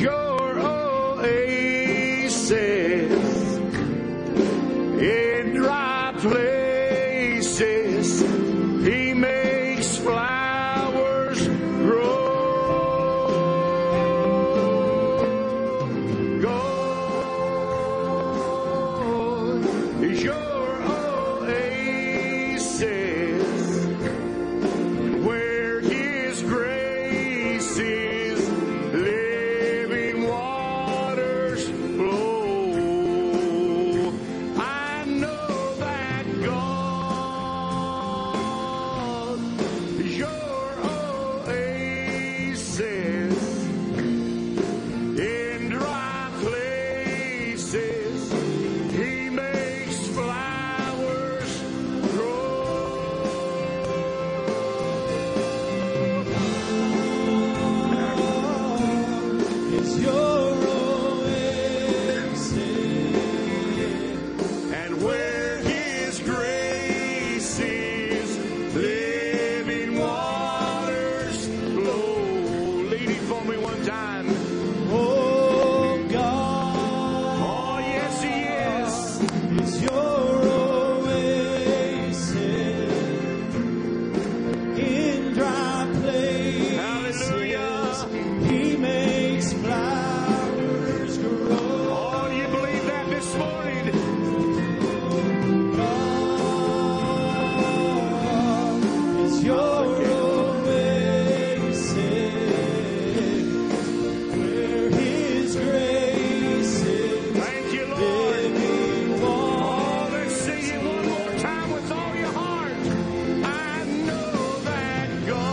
your oasis in dry places. He makes flowers grow. God is your oasis, where His grace is, living waters flow. I know that God is your oasis in dry places. He makes flowers grow. It's your oasis. And where His grace is, living waters flow. Lead it for me one time. Oh, God. Oh, yes, He is. It's your oasis in dry places. Hallelujah. He makes flowers grow. Oh, do you believe that this morning? God is your oasis, where His grace is, Thank you, Lord. living Oh, water. let's sing it one more time with all your heart. I know that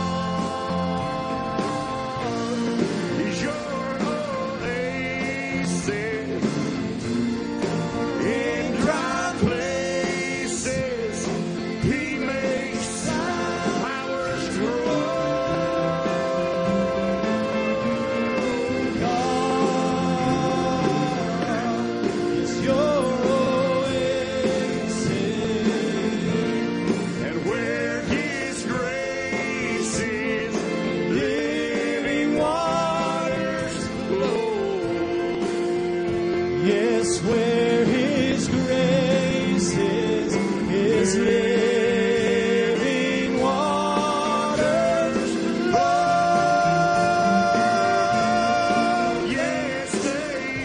God is your oasis in dry places. He makes flowers grow. God is your oasis. And where His grace is, living waters flow. Yes, where His grace is living waters flow. Yes, they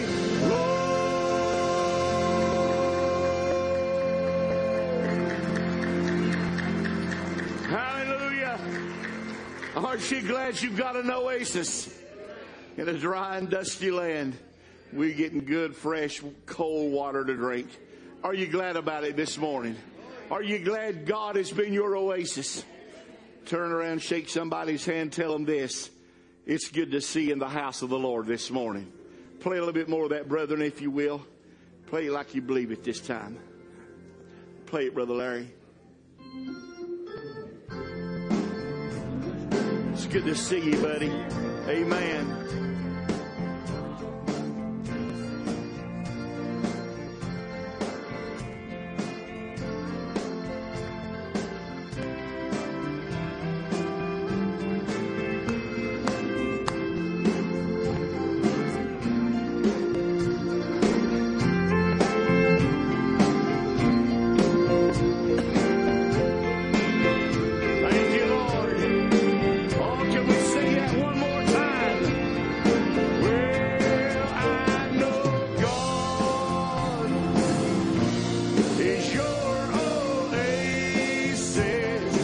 flow. Hallelujah. Aren't you glad you've got an oasis in a dry and dusty land? We're getting good, fresh, cold water to drink. Are you glad about it this morning? Are you glad God has been your oasis? Turn around, shake somebody's hand, tell them this. It's good to see you in the house of the Lord this morning. Play a little bit more of that, brethren, if you will. Play it like you believe it this time. Play it, Brother Larry. It's good to see you, buddy. Amen. Thank you, Lord. Oh, can we sing that one more time? Well, I know God is your oasis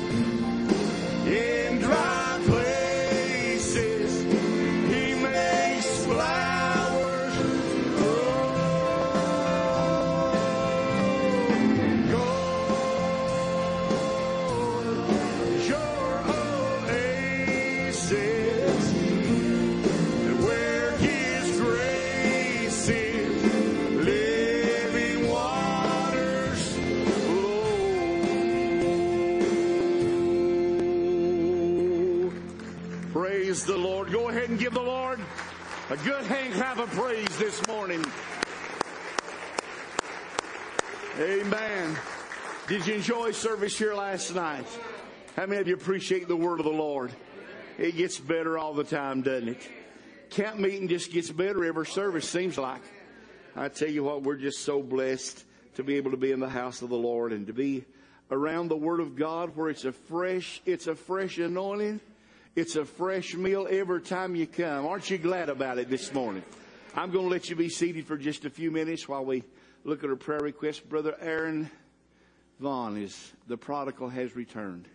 in dry places. He makes flowers grow. Your oasis, and where His grace is, living waters flow. Praise the Lord. Go ahead and give the Lord a good hand clap of praise this morning. Amen. Did you enjoy service here last night? How many of you appreciate the word of the Lord? It gets better all the time, doesn't it? camp meeting just gets better every service, seems like. I tell you what, we're just so blessed to be able to be in the house of the Lord and to be around the Word of God where it's a fresh anointing. It's a fresh meal every time you come. Aren't you glad about it this morning? I'm going to let you be seated for just a few minutes while we look at our prayer request. Brother Aaron Vaughn the prodigal has returned.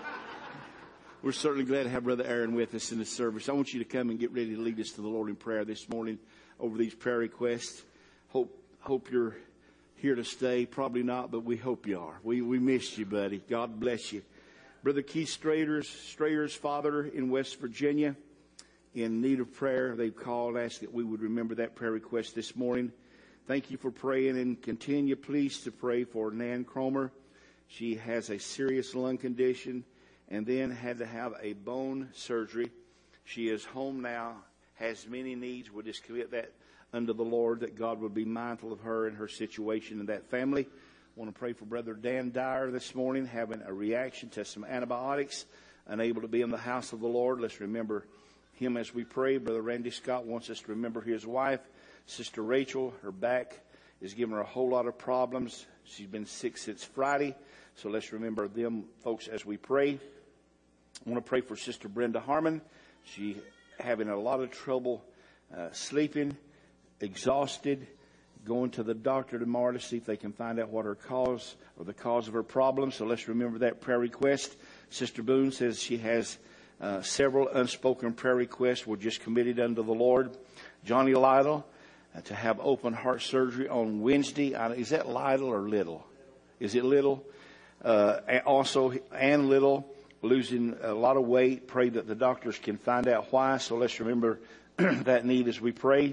We're certainly glad to have Brother Aaron with us in the service. I want you to come and get ready to lead us to the Lord in prayer this morning over these prayer requests. Hope you're here to stay. Probably not, but we hope you are. We missed you, buddy. God bless you. Brother Keith Strayer's father in West Virginia in need of prayer. They've called, asked that we would remember that prayer request this morning. Thank you for praying and continue, please, to pray for Nan Cromer. She has a serious lung condition and then had to have a bone surgery. She is home now, has many needs. We'll just commit that under the Lord, that God would be mindful of her and her situation and that family. I want to pray for Brother Dan Dyer this morning, having a reaction to some antibiotics, unable to be in the house of the Lord. Let's remember him as we pray. Brother Randy Scott wants us to remember his wife, Sister Rachel. Her back is giving her a whole lot of problems. She's been sick since Friday, so let's remember them folks as we pray. I want to pray for Sister Brenda Harmon. She having a lot of trouble sleeping, exhausted, going to the doctor tomorrow to see if they can find out what her cause or the cause of her problem. So let's remember that prayer request. Sister Boone says she has several unspoken prayer requests. We're just committed unto the Lord. Johnny Lytle to have open heart surgery on Wednesday. Is that Lytle or Little? Is it Little? Also, Ann Little losing a lot of weight. Pray that the doctors can find out why. So let's remember that need as we pray.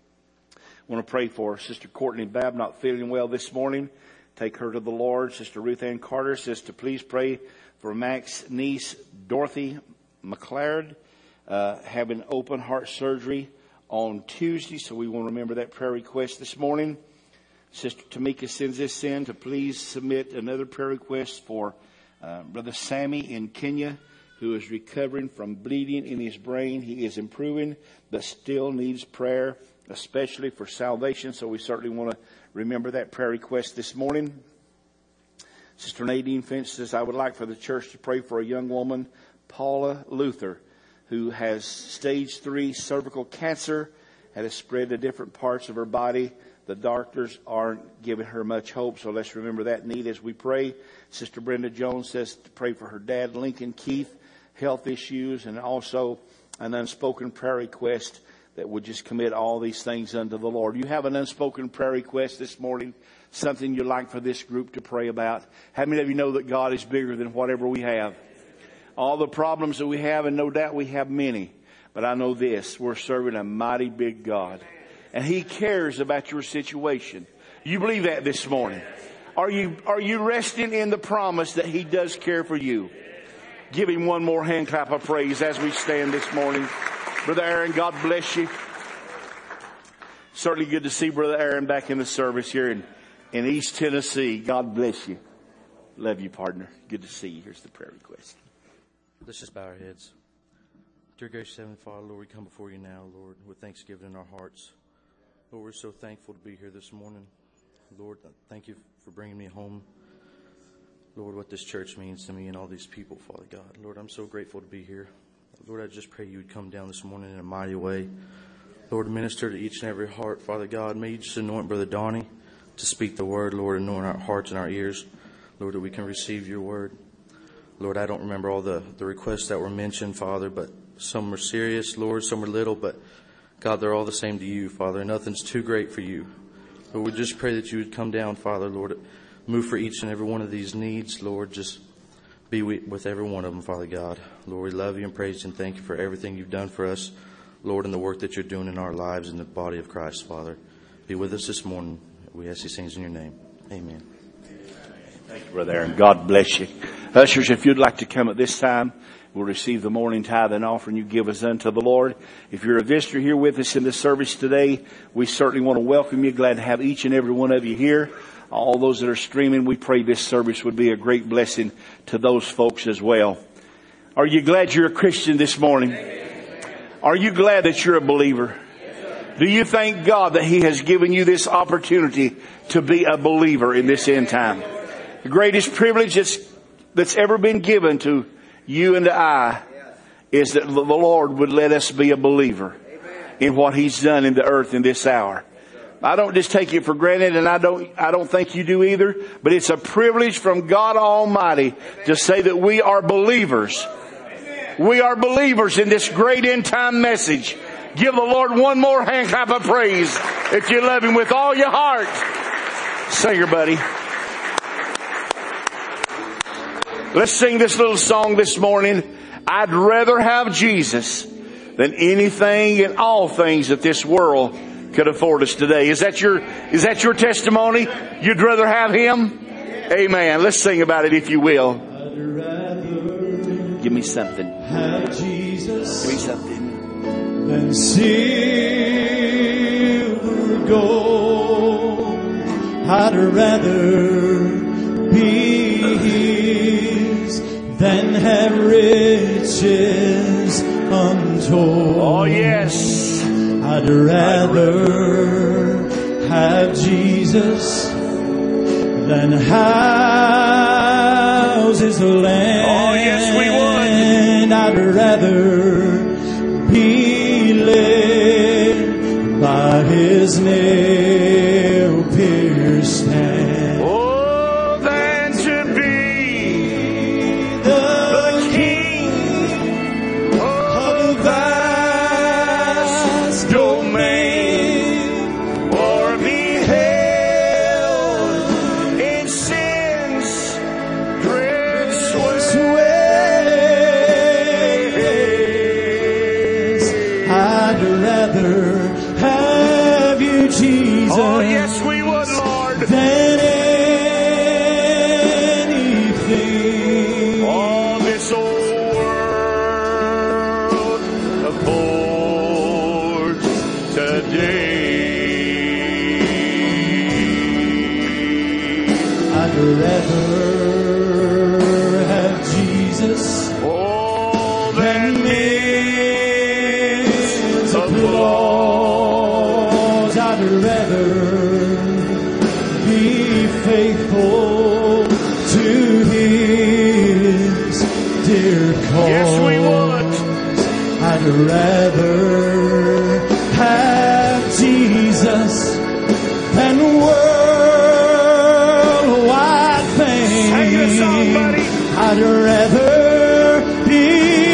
I want to pray for Sister Courtney Babb, not feeling well this morning. Take her to the Lord. Sister Ruth Ann Carter says to please pray for Mac's niece, Dorothy McLeod, having open heart surgery on Tuesday. So we want to remember that prayer request this morning. Sister Tamika sends this in to please submit another prayer request for Brother Sammy in Kenya, who is recovering from bleeding in his brain. He is improving, but still needs prayer, especially for salvation. So we certainly want to remember that prayer request this morning. Sister Nadine Finch says, I would like for the church to pray for a young woman, Paula Luther, who has stage 3 cervical cancer, and has spread to different parts of her body. The doctors aren't giving her much hope, so let's remember that need as we pray. Sister Brenda Jones says to pray for her dad, Lincoln Keith, health issues, and also an unspoken prayer request that would just commit all these things unto the Lord. You have an unspoken prayer request this morning, something you'd like for this group to pray about. How many of you know that God is bigger than whatever we have? All the problems that we have, and no doubt we have many, but I know this, we're serving a mighty big God, and He cares about your situation. You believe that this morning? Are you resting in the promise that He does care for you? Give Him one more hand clap of praise as we stand this morning. Brother Aaron, God bless you. Certainly good to see Brother Aaron back in the service here in East Tennessee. God bless you. Love you, partner. Good to see you. Here's the prayer request. Let's just bow our heads. Dear gracious Heavenly Father, Lord, we come before you now, Lord, with thanksgiving in our hearts. Lord, we're so thankful to be here this morning. Lord, thank you for bringing me home. Lord, what this church means to me and all these people, Father God. Lord, I'm so grateful to be here. Lord, I just pray you would come down this morning in a mighty way. Lord, minister to each and every heart, Father God. May you just anoint Brother Donnie to speak the word, Lord, anoint our hearts and our ears, Lord, that we can receive your word. Lord, I don't remember all the requests that were mentioned, Father, but some were serious, Lord, some were little, but God, they're all the same to you, Father. Nothing's too great for you. Lord, we just pray that you would come down, Father, Lord, move for each and every one of these needs, Lord, just be with every one of them, Father God. Lord, we love you and praise you and thank you for everything you've done for us, Lord, and the work that you're doing in our lives in the body of Christ, Father. Be with us this morning. We ask these things in your name. Amen. Thank you, Brother Aaron. God bless you. Ushers, if you'd like to come at this time, we'll receive the morning tithe and offering you give us unto the Lord. If you're a visitor here with us in the service today, we certainly want to welcome you. Glad to have each and every one of you here. All those that are streaming, we pray this service would be a great blessing to those folks as well. Are you glad you're a Christian this morning? Are you glad that you're a believer? Do you thank God that He has given you this opportunity to be a believer in this end time? The greatest privilege that's ever been given to you and to I is that the Lord would let us be a believer in what He's done in the earth in this hour. I don't just take it for granted, and I don't think you do either, but it's a privilege from God Almighty to say that we are believers. We are believers in this great end time message. Give the Lord one more hand clap of praise if you love Him with all your heart. Singer, buddy. Let's sing this little song this morning. I'd rather have Jesus than anything and all things that this world could afford us today. Is that your testimony? You'd rather have Him? Amen. Let's sing about it if you will. Give me something. Have Jesus. Give me something. Than silver, gold. I'd rather be His than have riches untold. Oh yes. I'd rather have Jesus than houses, land. Oh yes, we would. I'd rather be led by His nail-pierced hand. Oh, than to be the King of a vast domain, or be held in sin's dread sway. I'd rather have you, Jesus. Oh yes, we would, Lord. Than anything. All this old world affords today. I'd rather have Jesus Oh, than than men's applause. I'd rather be faithful to His dear cause. yes, we would. I'd rather have Jesus than worldwide fame. Sing the song, buddy. I'd rather be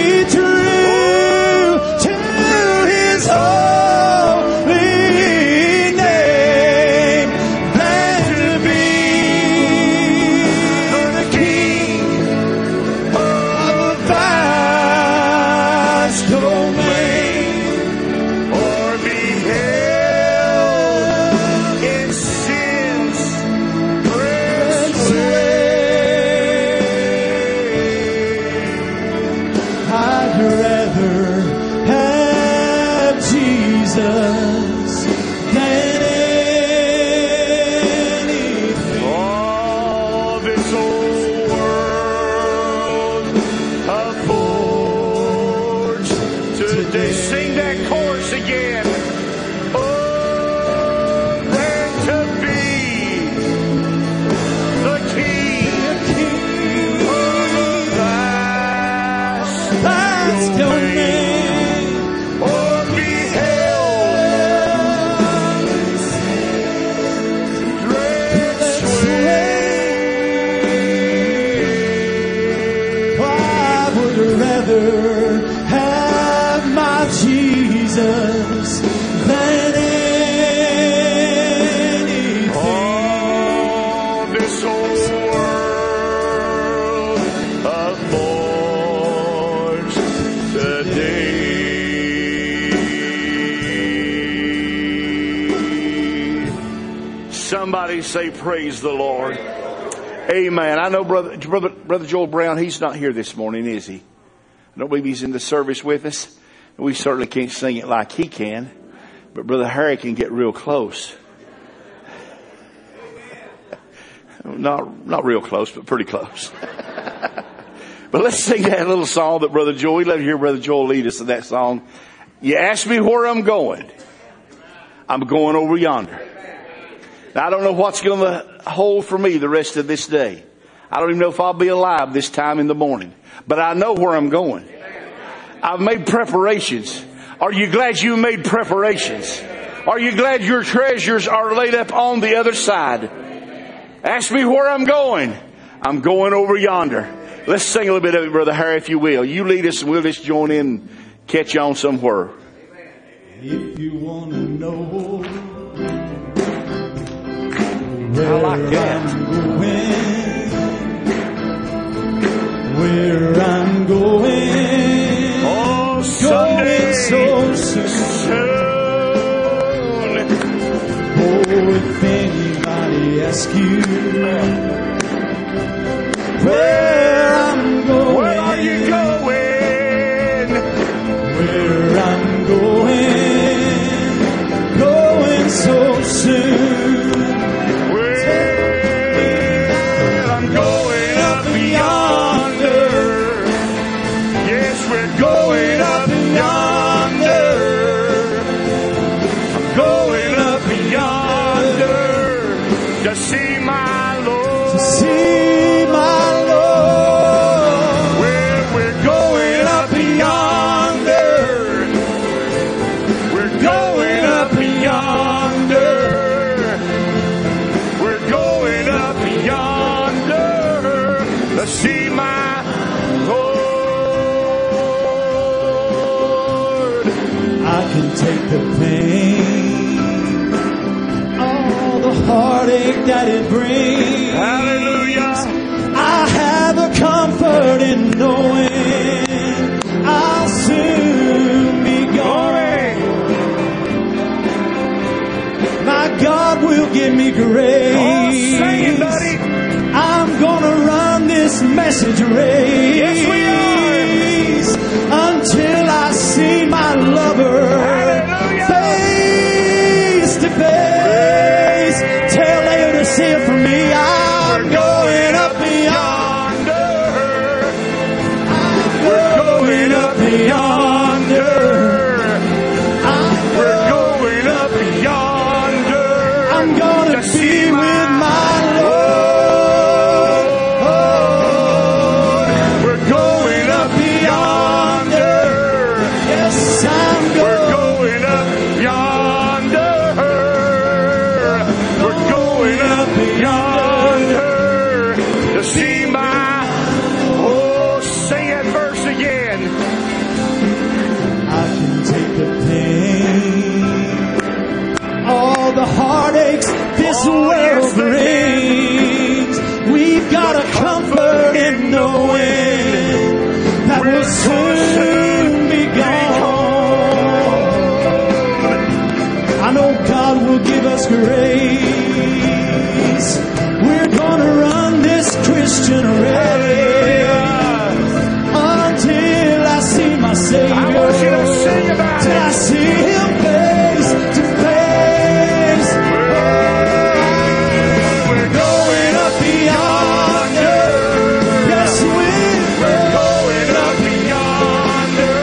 true to His holy name than to be the King of a vast domain, Or be held in sin's dread sway. I'd rather have Jesus than anything. All this old world affords today. Sing that chorus again. Oh, than to be the King of a vast domain, or be held dread sway. I would rather have my Jesus than anything. All this old world affords today. Somebody say, praise the Lord. Amen. I know Brother Joel Brown, he's not here this morning, is he? I don't believe he's in the service with us. We certainly can't sing it like he can, but Brother Harry can get real close. Not real close, but pretty close. But let's sing that little song that Brother Joel, we love to hear Brother Joel lead us in that song. You ask me where I'm going. I'm going over yonder. Now, I don't know what's going to hold for me the rest of this day. I don't even know if I'll be alive this time in the morning. But I know where I'm going. I've made preparations. Are you glad you made preparations? Are you glad your treasures are laid up on the other side? Ask me where I'm going. I'm going over yonder. Let's sing a little bit of it, Brother Harry, if you will. You lead us and we'll just join in and catch on somewhere. If you want to know I like that. Where I'm going, Oh, someday, going so soon. Oh, if anybody asks you where I'm going, where are you going? where I'm going so soon. Well, I'm going up yonder. Yes, we're going up yonder. I'm going up yonder to see my Lord. To see my Lord. Well, we're going up yonder. We're going up yonder. We're going up yonder to see my Lord. I can take the pain, all the heartache that it brings. Hallelujah. I have a comfort in knowing I'll soon be gone. My God will give me grace. Oh, sing it, buddy. I'm gonna run this message race. Yes, we until I see my lover. Hallelujah. Face to face. Tell Laodicea for me, I'm going up yonder. We're going up yonder. We're going up yonder. I'm gonna to be see with my Lord. We're going up yonder. Yes, I'm We're going. going up yonder. We're going up yonder to see my. Oh, sing that verse again. I can take the pain, all the heartaches this Oh, world yes, they brings. We've got a comfort in knowing that we'll soon be gone. I know God will give us grace. We're gonna run this Christian race until I see my Savior. I want you to sing about Till I it. see Him face to face. We're going up yonder. Yes, we're Going up yonder.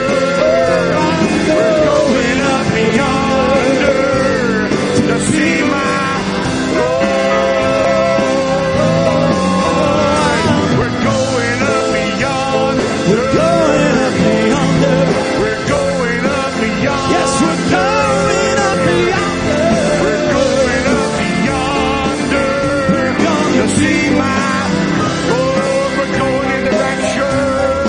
We're going up yonder to see my Lord. We're going up yonder. We're going up yonder. We're going up yonder. Yes, we're going up yonder. We're going up yonder to see my Lord. We're going in the rapture.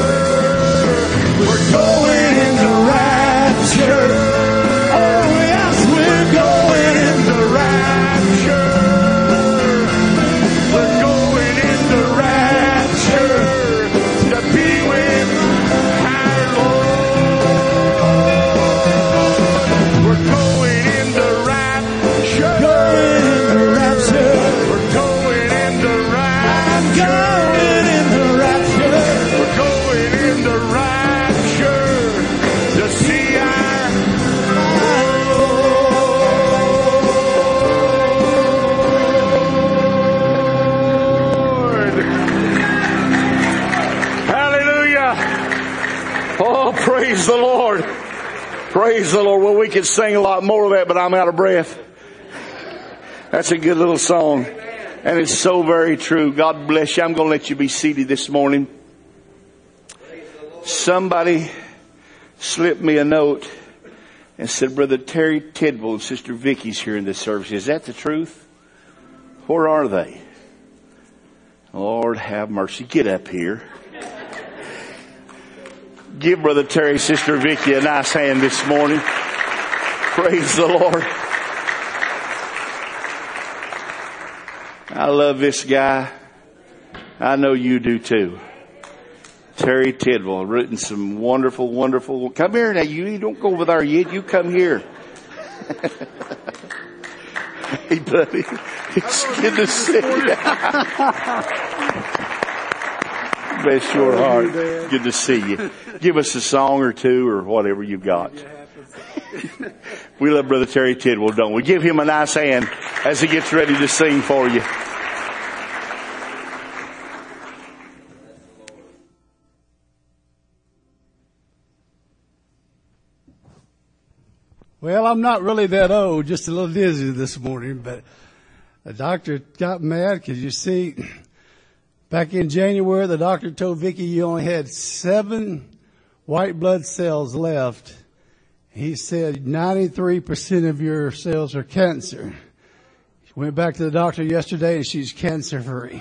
We're going in the rapture. Oh, yes, we're Going in the rapture. We're going in the rapture to be with our Lord. We're going in the rapture. going in the rapture. We're going in the rapture. Going in the rapture. We're going in the rapture to see our Lord. Hallelujah. Oh, praise the Lord. Praise the Lord. Well, we could sing a lot more of that, but I'm out of breath. That's a good little song. And it's so very true. God bless you. I'm going to let you be seated this morning. Somebody slipped me a note and said, Brother Terry Tidwell and Sister Vicky's here in this service. Is that the truth? Where are they? Lord have mercy. Get up here. Give Brother Terry, Sister Vicky a nice hand this morning. Praise the Lord. I love this guy. I know you do too. Terry Tidwell, written some wonderful, wonderful. Come here now. You don't go over there yet. You come here. Hey, buddy. It's good to see you. Bless your heart. Good to see you. Give us a song or two or whatever you've got. We love Brother Terry Tidwell, don't we? Give him a nice hand as he gets ready to sing for you. Well, I'm not really that old, just a little dizzy this morning, but the doctor got mad because you see, back in January, the doctor told Vicky you only had 7 white blood cells left. He said 93% of your cells are cancer. She went back to the doctor yesterday and she's cancer free.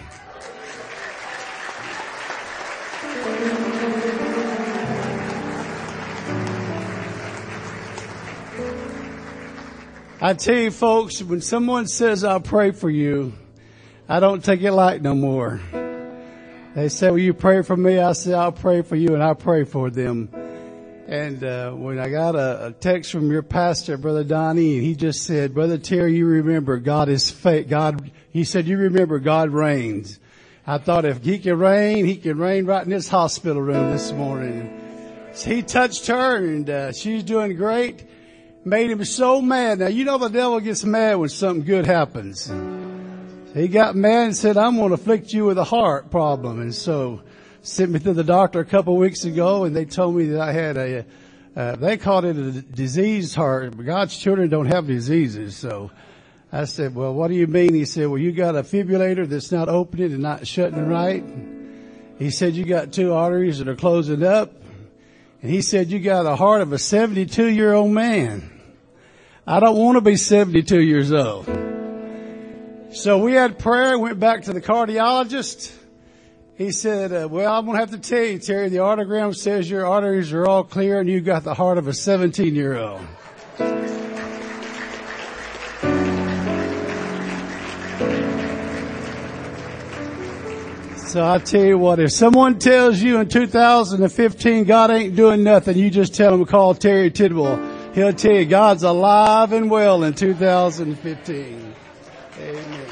I tell you folks, when someone says I'll pray for you, I don't take it light no more. They say, will you pray for me? I say, I'll pray for you, and I pray for them. And when I got a text from your pastor, Brother Donnie, and he just said, Brother Terry, you remember God is fake. He said, you remember God reigns. I thought if he can reign right in this hospital room this morning. So he touched her, and she's doing great. Made him so mad. Now, you know the devil gets mad when something good happens. So he got mad and said, I'm going to afflict you with a heart problem. And so sent me to the doctor a couple of weeks ago, and they told me that I had they called it a diseased heart. But God's children don't have diseases. So I said, well, what do you mean? He said, well, you got a fibrillator that's not opening and not shutting right. He said, you got 2 arteries that are closing up. And he said, you got a heart of a 72-year-old man. I don't want to be 72 years old. So we had prayer, went back to the cardiologist. He said, well, I'm going to have to tell you, Terry, the audiogram says your arteries are all clear and you got the heart of a 17-year-old. So I tell you what, if someone tells you in 2015 God ain't doing nothing, you just tell them to call Terry Tidwell. He'll tell you God's alive and well in 2015. Amen.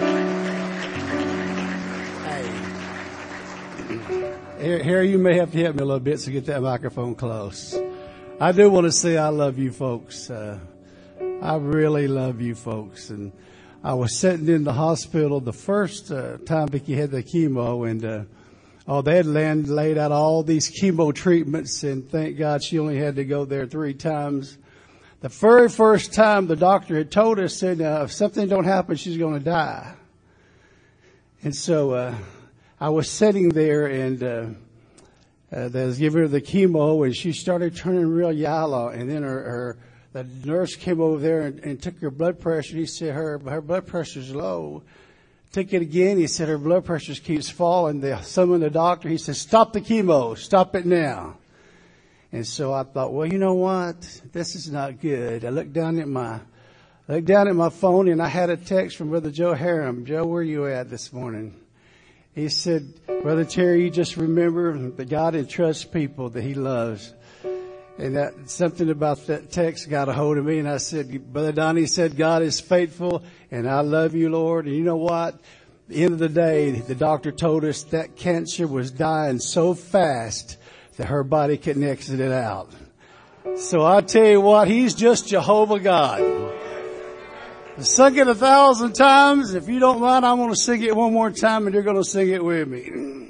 Hey. Here you may have to help me a little bit so get that microphone close. I do want to say I love you folks. I really love you folks. And I was sitting in the hospital the first time Vicky had the chemo, and they had laid out all these chemo treatments, and thank God she only had to go there 3 times. The very first time the doctor had told us, said, if something don't happen, she's going to die. And so I was sitting there, and they was giving her the chemo, and she started turning real yellow, and then the nurse came over there and took her blood pressure. He said her blood pressure's low. Took it again. He said her blood pressure keeps falling. They summoned the doctor. He said, stop the chemo. Stop it now. And so I thought, well, you know what? This is not good. I looked down at my phone, and I had a text from Brother Joe Harum. Joe, where are you at this morning? He said, Brother Terry, you just remember that God entrusts people that he loves. And that something about that text got a hold of me, and I said, Brother Donnie said, God is faithful, and I love you, Lord. And you know what? At the end of the day, the doctor told us that cancer was dying so fast that her body couldn't exit it out. So I tell you what, he's just Jehovah God. I sung it 1,000 times. If you don't mind, I'm going to sing it one more time, and you're going to sing it with me.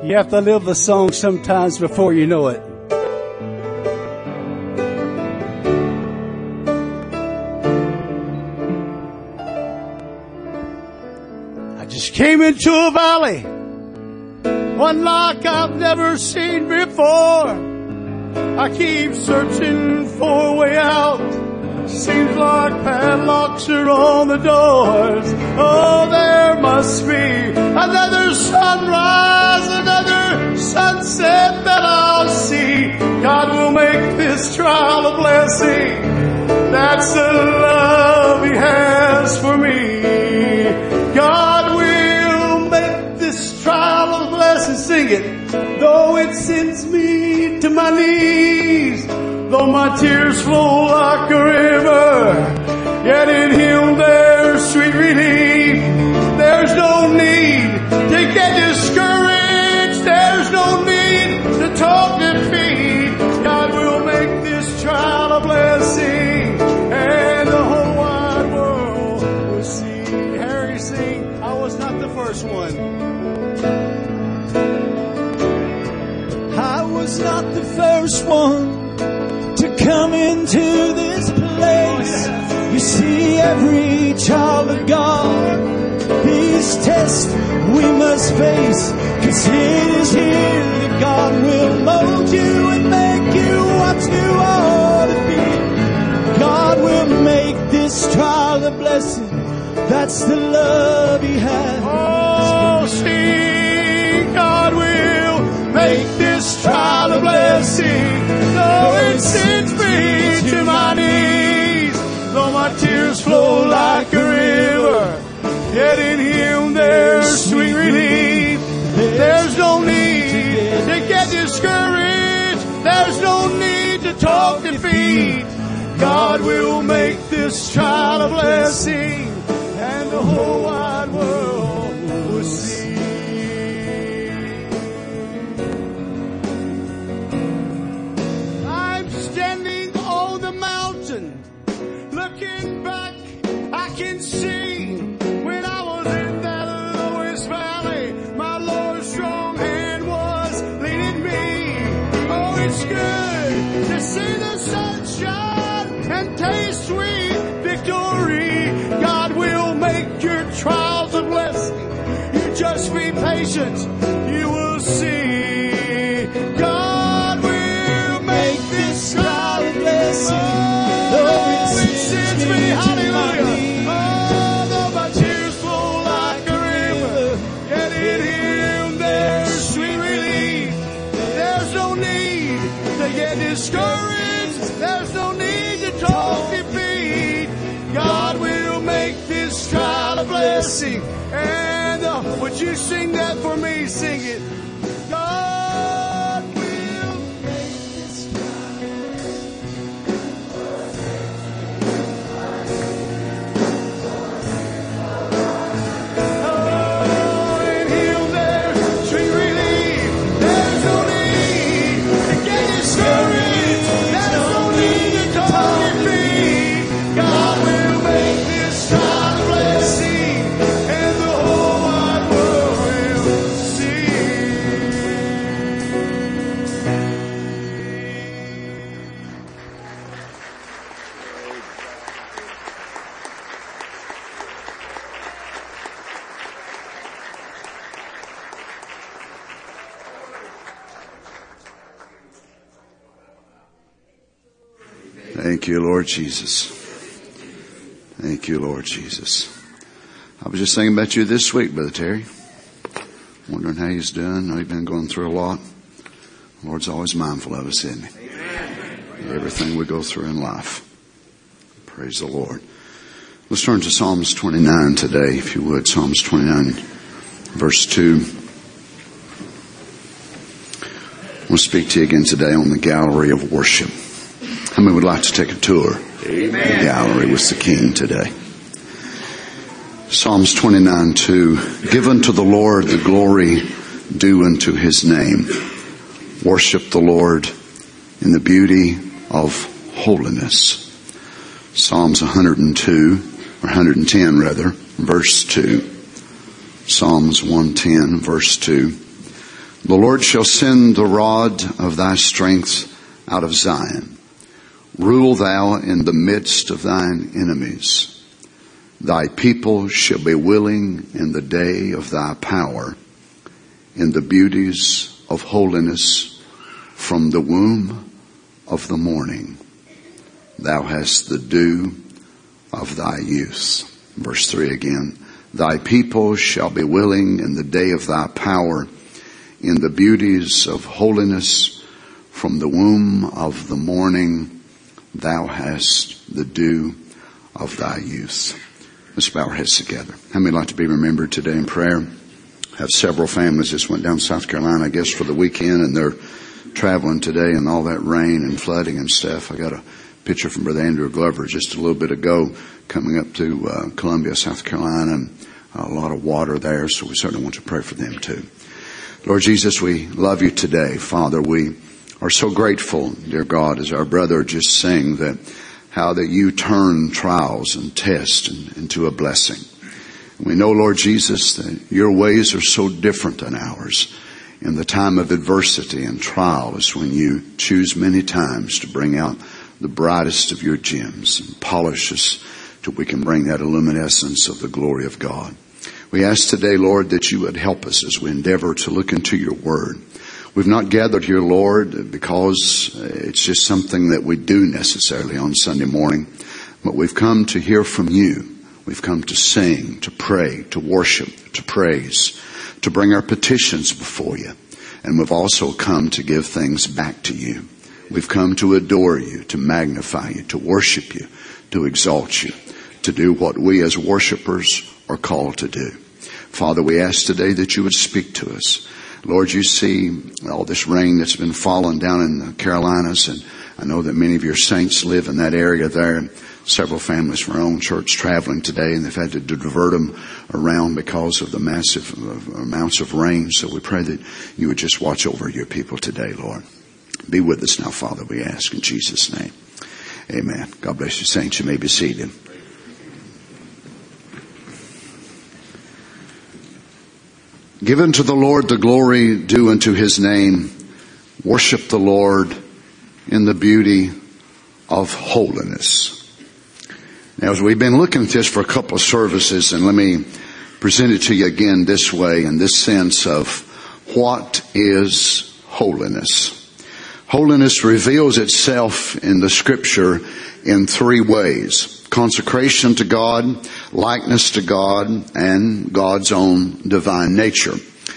You have to live the song sometimes before you know it. I just came into a valley, one like I've never seen before. I keep searching for a way out. Seems like padlocks are on the doors. Oh, there must be another sunrise, another sunset that I'll see. God will make this trial a blessing. That's the love He has for me. God will make this trial a blessing. Sing it. Though it sends me to my knees, though my tears flow like a river, yet in Him there's sweet relief. There's no need to get discouraged. There's no need to talk defeat. God will make this trial a blessing, and the whole wide world will see. Harry, sing, I was not the first one. I was not the first one to come into this place. You see, every child of God, these tests we must face, 'cause it is here that God will mold you and make you what you ought to be. God will make this trial a blessing. That's the love He has. Oh, see, God will make this trial a blessing. Though it sends me to my knees, though my tears flow like a river, yet in Him there's sweet relief. There's no need to get discouraged. There's no need to talk defeat. God will make this trial a blessing, and the whole wide world will see. I'm standing on the mountain, looking back, I can see when I was in that lowest valley, my Lord's strong hand was leading me. Oh, it's good to see the sunshine and taste sweet victory. God will make your trials a blessing. You just be patient, you will see. God will make this trial a blessing. Though it sends me, hallelujah. Oh, though my tears flow like a river, yet in Him there's sweet relief. There's no need to get discouraged. There's no need to talk defeat. God will make this trial a blessing. And would you sing that for me? Sing it. God will make this Oh, in Him there's sweet relief. There's no need to get discouraged. There's no need to talk defeat. God will make this trial a blessing, and the whole wide world will see. Thank you, Lord Jesus. Thank you, Lord Jesus. I was just thinking about you this week, Brother Terry. Wondering how you's doing. I know you've been going through a lot. The Lord's always mindful of us, isn't He? Everything we go through in life. Praise the Lord. Let's turn to Psalms 29 today, if you would. Psalms 29, verse 2. I want to speak to you again today on the gallery of worship. How many would like to take a tour? Amen. The gallery with the King today. Psalms 29:2. Give unto the Lord the glory due unto His name. Worship the Lord in the beauty of holiness. Psalms 102, or 110 rather, verse 2. Psalms 110, verse 2. The Lord shall send the rod of thy strength out of Zion. Rule thou in the midst of thine enemies. Thy people shall be willing in the day of thy power, in the beauties of holiness from the womb of the morning. Thou hast the dew of thy youth. Verse 3 again. Thy people shall be willing in the day of thy power, in the beauties of holiness from the womb of the morning. Thou hast the dew of thy youth. Let's bow our heads together. How many like to be remembered today in prayer? I have several families just went down to South Carolina, I guess, for the weekend, and they're traveling today and all that rain and flooding and stuff. I got a picture from Brother Andrew Glover just a little bit ago coming up to Columbia, South Carolina, and a lot of water there, so we certainly want to pray for them too. Lord Jesus, we love you today. Father, we are so grateful, dear God, as our brother just sang, that how that you turn trials and tests into a blessing. We know, Lord Jesus, that your ways are so different than ours. In the time of adversity and trial is when you choose many times to bring out the brightest of your gems and polish us till we can bring that luminescence of the glory of God. We ask today, Lord, that you would help us as we endeavor to look into your word. We've not gathered here, Lord, because it's just something that we do necessarily on Sunday morning, but we've come to hear from you. We've come to sing, to pray, to worship, to praise, to bring our petitions before you. And we've also come to give things back to you. We've come to adore you, to magnify you, to worship you, to exalt you, to do what we as worshipers are called to do. Father, we ask today that you would speak to us. Lord, you see all this rain that's been falling down in the Carolinas, and I know that many of your saints live in that area there. Several families from our own church traveling today, and they've had to divert them around because of the massive amounts of rain. So we pray that you would just watch over your people today, Lord. Be with us now, Father, we ask in Jesus' name. Amen. God bless you, saints. You may be seated. Give unto the Lord the glory due unto his name. Worship the Lord in the beauty of holiness. Now, as we've been looking at this for a couple of services, and let me present it to you again this way, in this sense of what is holiness. Holiness reveals itself in the scripture in three ways. Consecration to God, likeness to God, and God's own divine nature.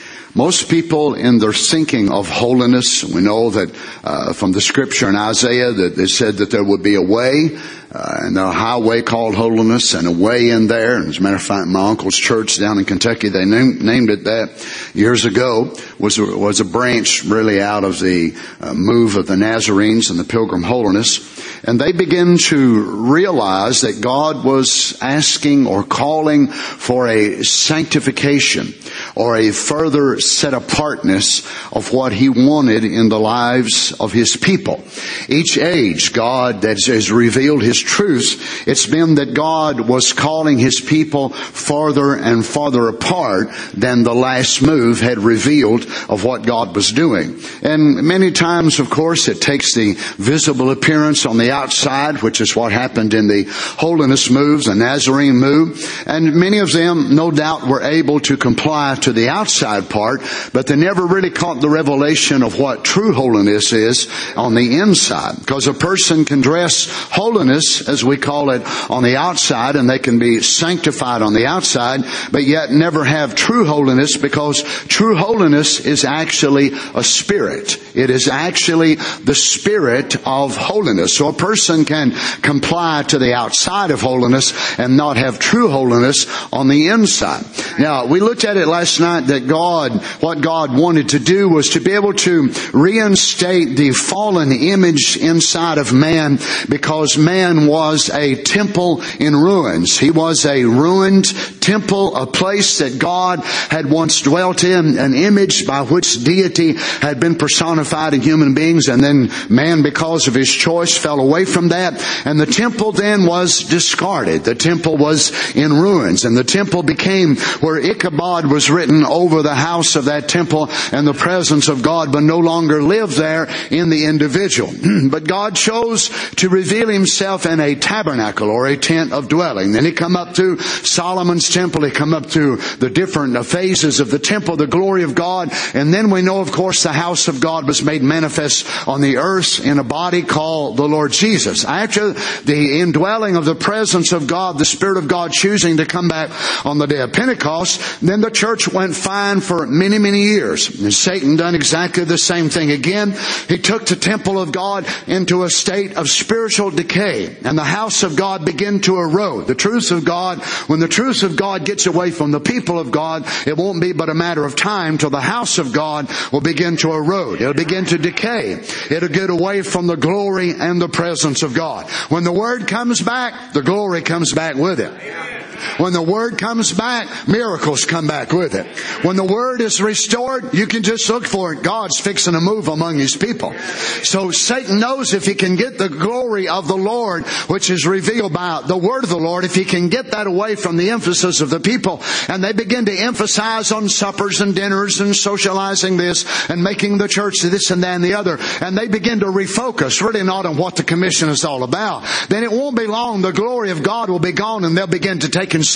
Most people in their thinking of holiness, we know that from the scripture in Isaiah that they said that there would be a way, and a highway called holiness, and a way in there. And as a matter of fact, my uncle's church down in Kentucky, they named it that years ago, was a branch really out of the move of the Nazarenes and the Pilgrim Holiness. And they began to realize that God was asking or calling for a sanctification or a further set apartness of what he wanted in the lives of his people. Each age, God that has revealed his truth, it's been that God was calling his people farther and farther apart than the last move had revealed of what God was doing. And many times, of course, it takes the visible appearance on the outside, which is what happened in the holiness moves, the Nazarene move. And many of them, no doubt, were able to comply to the outside part, but they never really caught the revelation of what true holiness is on the inside. Because a person can dress holiness, as we call it, on the outside, and they can be sanctified on the outside, but yet never have true holiness, because true holiness is actually a spirit. It is actually the spirit of holiness. So a person can comply to the outside of holiness and not have true holiness on the inside. Now, we looked at it last night that what God wanted to do was to be able to reinstate the fallen image inside of man, because man was a temple in ruins. He was a ruined temple, a place that God had once dwelt in, an image by which deity had been personified in human beings, and then man, because of his choice, fell away from that. And the temple then was discarded. The temple was in ruins. And the temple became where Ichabod was written over the house of that temple, and the presence of God but no longer lived there in the individual. But God chose to reveal himself in a tabernacle, or a tent of dwelling. Then he come up to Solomon's temple. He come up to the different phases of the temple, the glory of God. And then we know, of course, the house of God was made manifest on the earth in a body called the Lord Jesus. After the indwelling of the presence of God, the Spirit of God choosing to come back on the day of Pentecost, then the church went fine for many, many years. And Satan done exactly the same thing again. He took the temple of God into a state of spiritual decay, and the house of God began to erode. The truth of God, when the truth of God gets away from the people of God, it won't be but a matter of time till the house of God will begin to erode. It'll begin to decay. It'll get away from the glory and the presence of God. When the Word comes back, the glory comes back with it. When the Word comes back, miracles come back with it. When the Word is restored, you can just look for it. God's fixing to move among His people. So Satan knows if he can get the glory of the Lord, which is revealed by the Word of the Lord, if he can get that away from the emphasis of the people, and they begin to emphasize on suppers and dinners and socializing this and making the church this and that and the other, and they begin to refocus really not on what the commission is all about, then it won't be long. The glory of God will be gone, and they'll begin to take in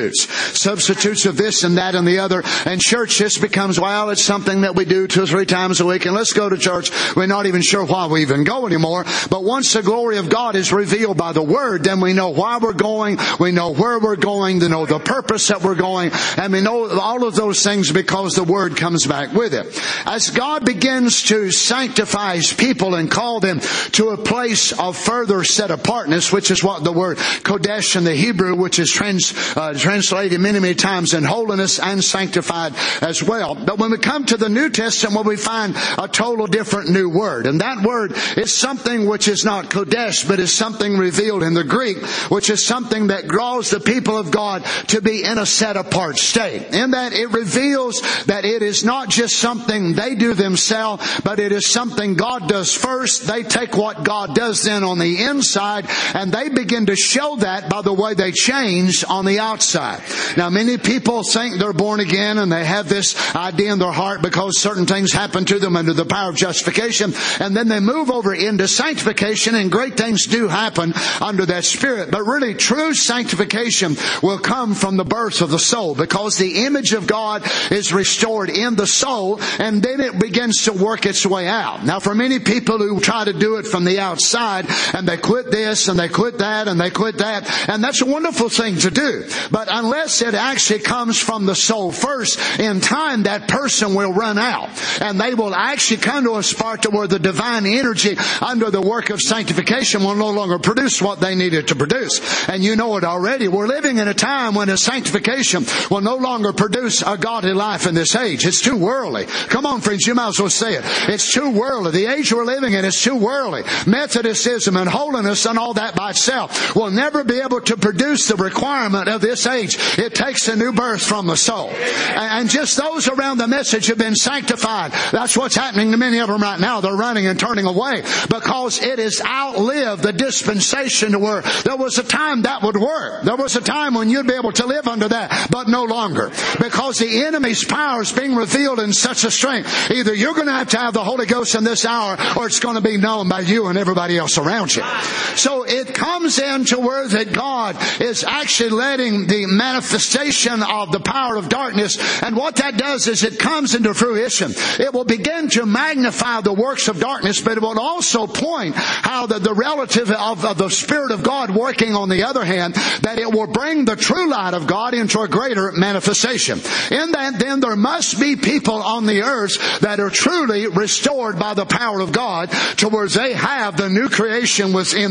substitutes of this and that and the other, and church just becomes, well, it's something that we do 2 or 3 times a week, and let's go to church. We're not even sure why we even go anymore. But once the glory of God is revealed by the Word, then we know why we're going, we know where we're going, to know the purpose that we're going, and we know all of those things because the Word comes back with it. As God begins to sanctify His people and call them to a place of further set apartness, which is what the word Kodesh in the Hebrew, which is translated many, many times in holiness and sanctified as well. But when we come to the New Testament, well, we find a total different new word. And that word is something which is not Kodesh, but is something revealed in the Greek, which is something that draws the people of God to be in a set apart state. In that it reveals that it is not just something they do themselves, but it is something God does first. They take what God does then on the inside, and they begin to show that by the way they change on the outside. Now, many people think they're born again, and they have this idea in their heart because certain things happen to them under the power of justification, and then they move over into sanctification, and great things do happen under that Spirit. But really, true sanctification will come from the birth of the soul, because the image of God is restored in the soul, and then it begins to work its way out. Now, for many people who try to do it from the outside, and they quit this, and they quit that, and they quit that, and that's a wonderful thing to do. But unless it actually comes from the soul first, in time that person will run out, and they will actually come to a spot to where the divine energy under the work of sanctification will no longer produce what they needed to produce. And you know it already. We're living in a time when a sanctification will no longer produce a godly life in this age. It's too worldly. Come on, friends, you might as well say it. It's too worldly. The age we're living in is too worldly. Methodicism and holiness and all that by itself will never be able to produce the requirement of this age. It takes a new birth from the soul. And just those around the message have been sanctified. That's what's happening to many of them right now. They're running and turning away because it has outlived the dispensation to where there was a time that would work. There was a time when you'd be able to live under that, but no longer. Because the enemy's power is being revealed in such a strength. Either you're going to have the Holy Ghost in this hour, or it's going to be known by you and everybody else around you. So it comes into where that God is actually letting the manifestation of the power of darkness, and what that does is it comes into fruition. It will begin to magnify the works of darkness, but it will also point how the relative of the Spirit of God working on the other hand, that it will bring the true light of God into a greater manifestation. In that, then, there must be people on the earth that are truly restored by the power of God to where they have the new creation within them.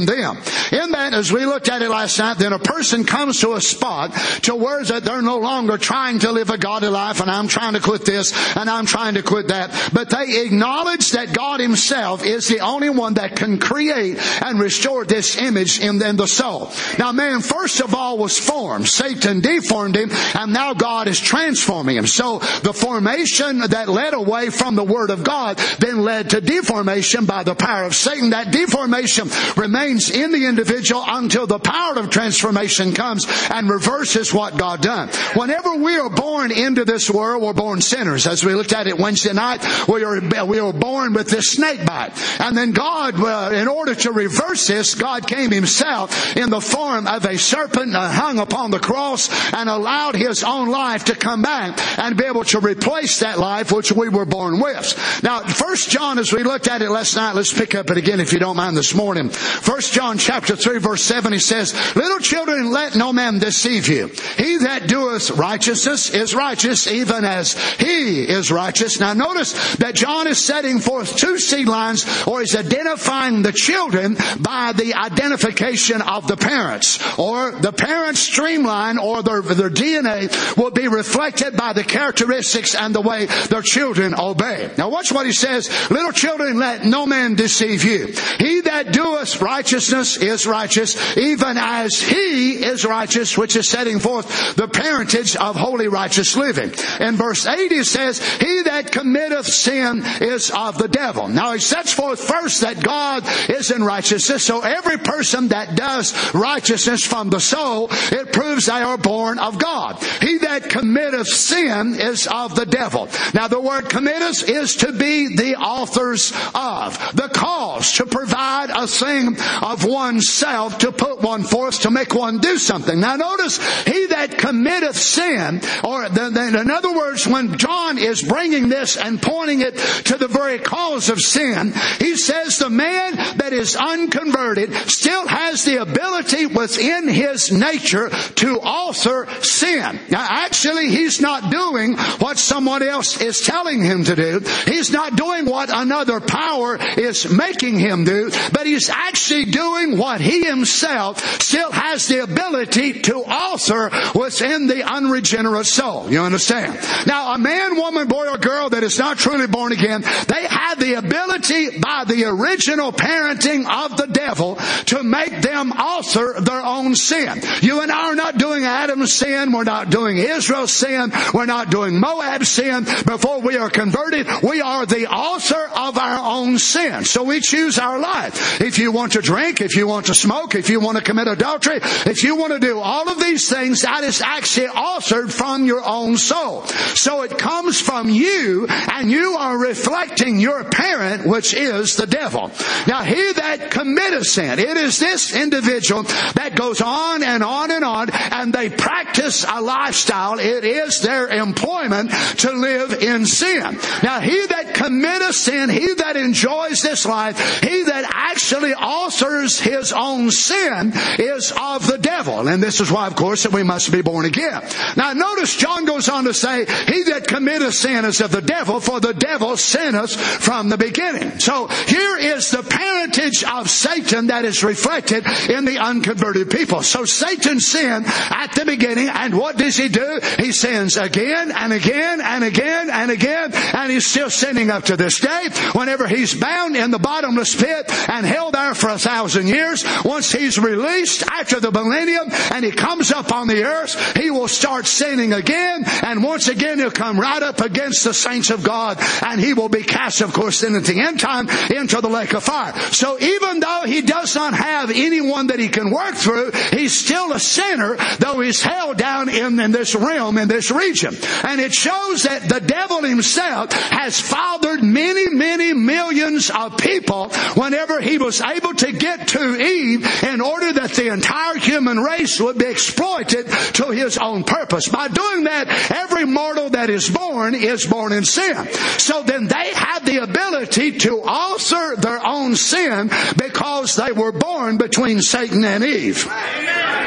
In that, as we looked at it last night, then a person comes to a spot to where that they're no longer trying to live a godly life, and I'm trying to quit this, and I'm trying to quit that. But they acknowledge that God Himself is the only one that can create and restore this image in the soul. Now, man, first of all, was formed. Satan deformed him, and now God is transforming him. So the formation that led away from the Word of God then led to deformation by the power of Satan. That deformation remains in the individual until the power of transformation comes and reverses what God done. Whenever we are born into this world, we're born sinners. As we looked at it Wednesday night, we were born with this snake bite. And then God, in order to reverse this, God came Himself in the form of a serpent, hung upon the cross, and allowed His own life to come back and be able to replace that life which we were born with. Now, 1 John, as we looked at it last night, let's pick up it again if you don't mind this morning. 1 John chapter 3 verse 7, he says, "Little children, let no man deceive you. He that doeth righteousness is righteous, even as He is righteous." Now notice that John is setting forth two seed lines, or is identifying the children by the identification of the parents. Or the parents' streamline, or their DNA will be reflected by the characteristics and the way their children obey. Now watch what he says. "Little children, let no man deceive you. He that doeth righteousness is righteous, even as He is righteous," which is setting forth the parentage of holy righteous living. In verse 8 he says, "He that committeth sin is of the devil." Now he sets forth first that God is in righteousness. So every person that does righteousness from the soul, it proves they are born of God. "He that committeth sin is of the devil." Now the word committeth is to be the authors of, the cause, to provide a thing of oneself, to put one forth, to make one do something. Now notice, "He that committeth sin," or in other words, when John is bringing this and pointing it to the very cause of sin, he says the man that is unconverted still has the ability within his nature to author sin. Now actually, he's not doing what someone else is telling him to do. He's not doing what another power is making him do, but he's actually doing what he himself still has the ability to author within the unregenerate soul. You understand? Now, a man, woman, boy, or girl that is not truly born again, they have the ability by the original parenting of the devil to make them author their own sin. You and I are not doing Adam's sin. We're not doing Israel's sin. We're not doing Moab's sin. Before we are converted, we are the author of our own sin. So we choose our life. If you want to drink, if you want to smoke, if you want to commit adultery, if you want to do all of these things, that is actually authored from your own soul. So it comes from you, and you are reflecting your parent, which is the devil. Now, he that committeth sin, it is this individual that goes on and on and on, and they practice a lifestyle. It is their employment to live in sin. Now, he that committeth sin, he that enjoys this life, he that actually authors his own sin is of the devil. And this is why, of course, that we must be born again. Now, notice John goes on to say, "He that committeth sin is of the devil, for the devil sinneth from the beginning." So here is the parentage of Satan that is reflected in the unconverted people. So Satan sinned at the beginning, and what does he do? He sins again and again and again and again, and he's still sinning up to this day. Whenever he's bound in the bottomless pit and held there for 1,000 years, once he's released after the millennium and he comes up on the earth, he will start sinning again, and once again he'll come right up against the saints of God, and he will be cast, of course, then at the end time into the lake of fire. So even though he does not have anyone that he can work through, he's still a sinner, though he's held down in this realm, in this region. And it shows that the devil himself has fathered many, many millions of people whenever he was able to get to Eve, in order that the entire human race would be exploited to his own purpose. By doing that, every mortal that is born in sin. So then they had the ability to author their own sin, because they were born between Satan and Eve.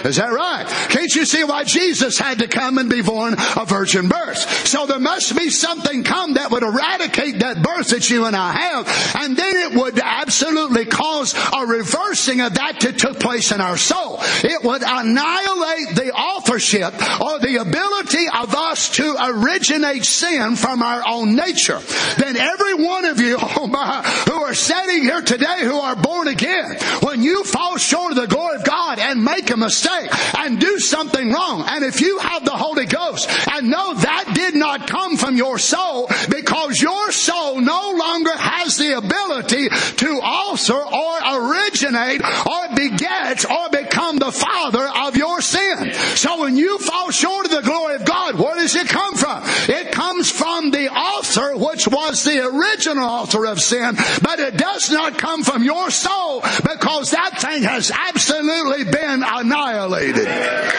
Is that right? Can't you see why Jesus had to come and be born a virgin birth? So there must be something come that would eradicate that birth that you and I have, and then it would absolutely cause a reversing of that that took place in our soul. It would annihilate the authorship or the ability of us to originate sin from our own nature. Then every one of you, oh my, who are sitting here today who are born again, when you fall short of the glory of God and make a mistake and do something wrong, and if you have the Holy Ghost and know that did not come from your soul, because your soul no longer has the ability to alter or originate or beget or become the father of your sin. So when you fall short of the glory of God, where does it come from? It comes from the author, which was the original author of sin, but it does not come from your soul, because that thing has absolutely been annihilated.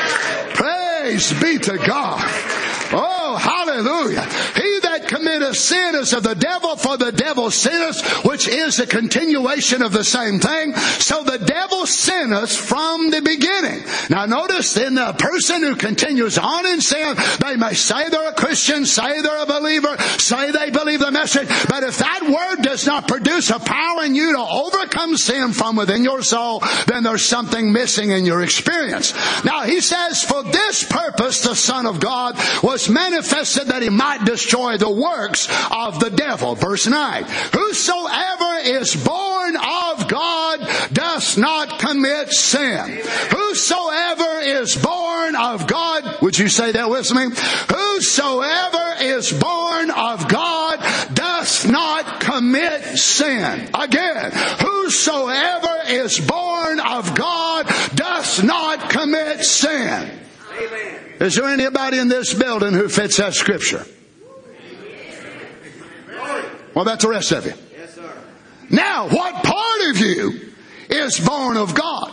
Praise be to God. Oh, hallelujah. He that committeth sin is of the devil, for the devil sinneth, which is a continuation of the same thing. So the devil sinneth from the beginning. Now notice, then the person who continues on in sin, they may say they're a Christian, say they're a believer, say they believe the message, but if that word does not produce a power in you to overcome sin from within your soul, then there's something missing in your experience. Now he says, for this purpose the Son of God was manifested, that he might destroy the works of the devil. Verse 9. Whosoever is born of God does not commit sin. Whosoever is born of God, would you say that with me? Whosoever is born of God does not commit sin. Again, whosoever is born of God does not commit sin. Amen. Is there anybody in this building who fits that scripture? What about the rest of you? Yes, sir. Now, what part of you is born of God?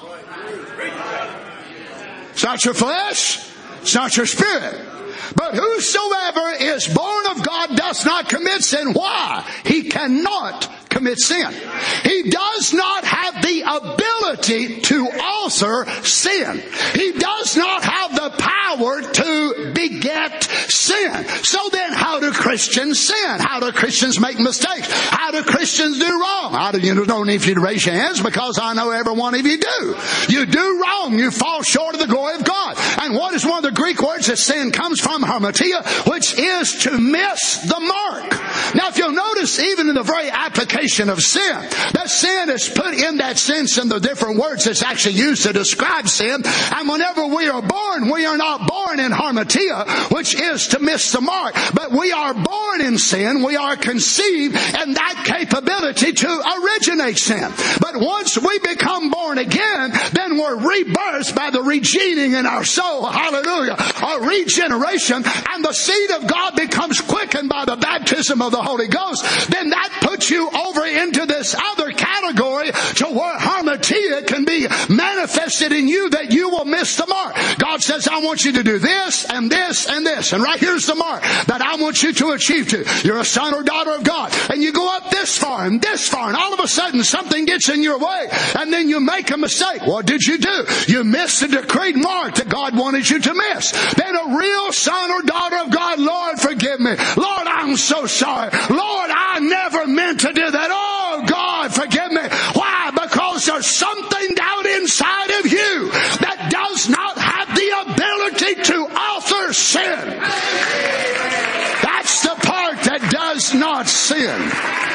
It's not your flesh. It's not your spirit. But whosoever is born of God does not commit sin. Why? He cannot commit sin. He does not have the ability to alter sin. He does not have the power to beget sin. So then how do Christians sin? How do Christians make mistakes? How do Christians do wrong? You don't need you to raise your hands, because I know every one of you do. You do wrong. You fall short of the glory of God. And what is one of the Greek words that sin comes from? Hamartia, which is to miss the mark. Now if you'll notice, even in the very application of sin, that sin is put in that sense in the different words that's actually used to describe sin. And whenever we are born, we are not born in hamartia, which is to miss the mark, but we are born in sin. We are conceived in that capability to originate sin. But once we become born again, then we're rebirthed by the regening in our soul. Hallelujah. A regeneration. And the seed of God becomes quickened by the baptism of the Holy Ghost. Then that puts you over into this other category to where hamartia can be manifested in you, that you will miss the mark. God says, I want you to do this and this and this. And right here's the mark that I want you to achieve to. You're a son or daughter of God. And you go up this far and this far, and all of a sudden something gets in your way, and then you make a mistake. What did you do? You missed the decreed mark that God wanted you to miss. Then a real son or daughter of God, Lord, forgive me. Lord, I'm so sorry. Lord, I never meant to do that. Oh, God, forgive me. Why? Because there's something down inside of you that does not have the ability to alter sin. That's the part that does not sin.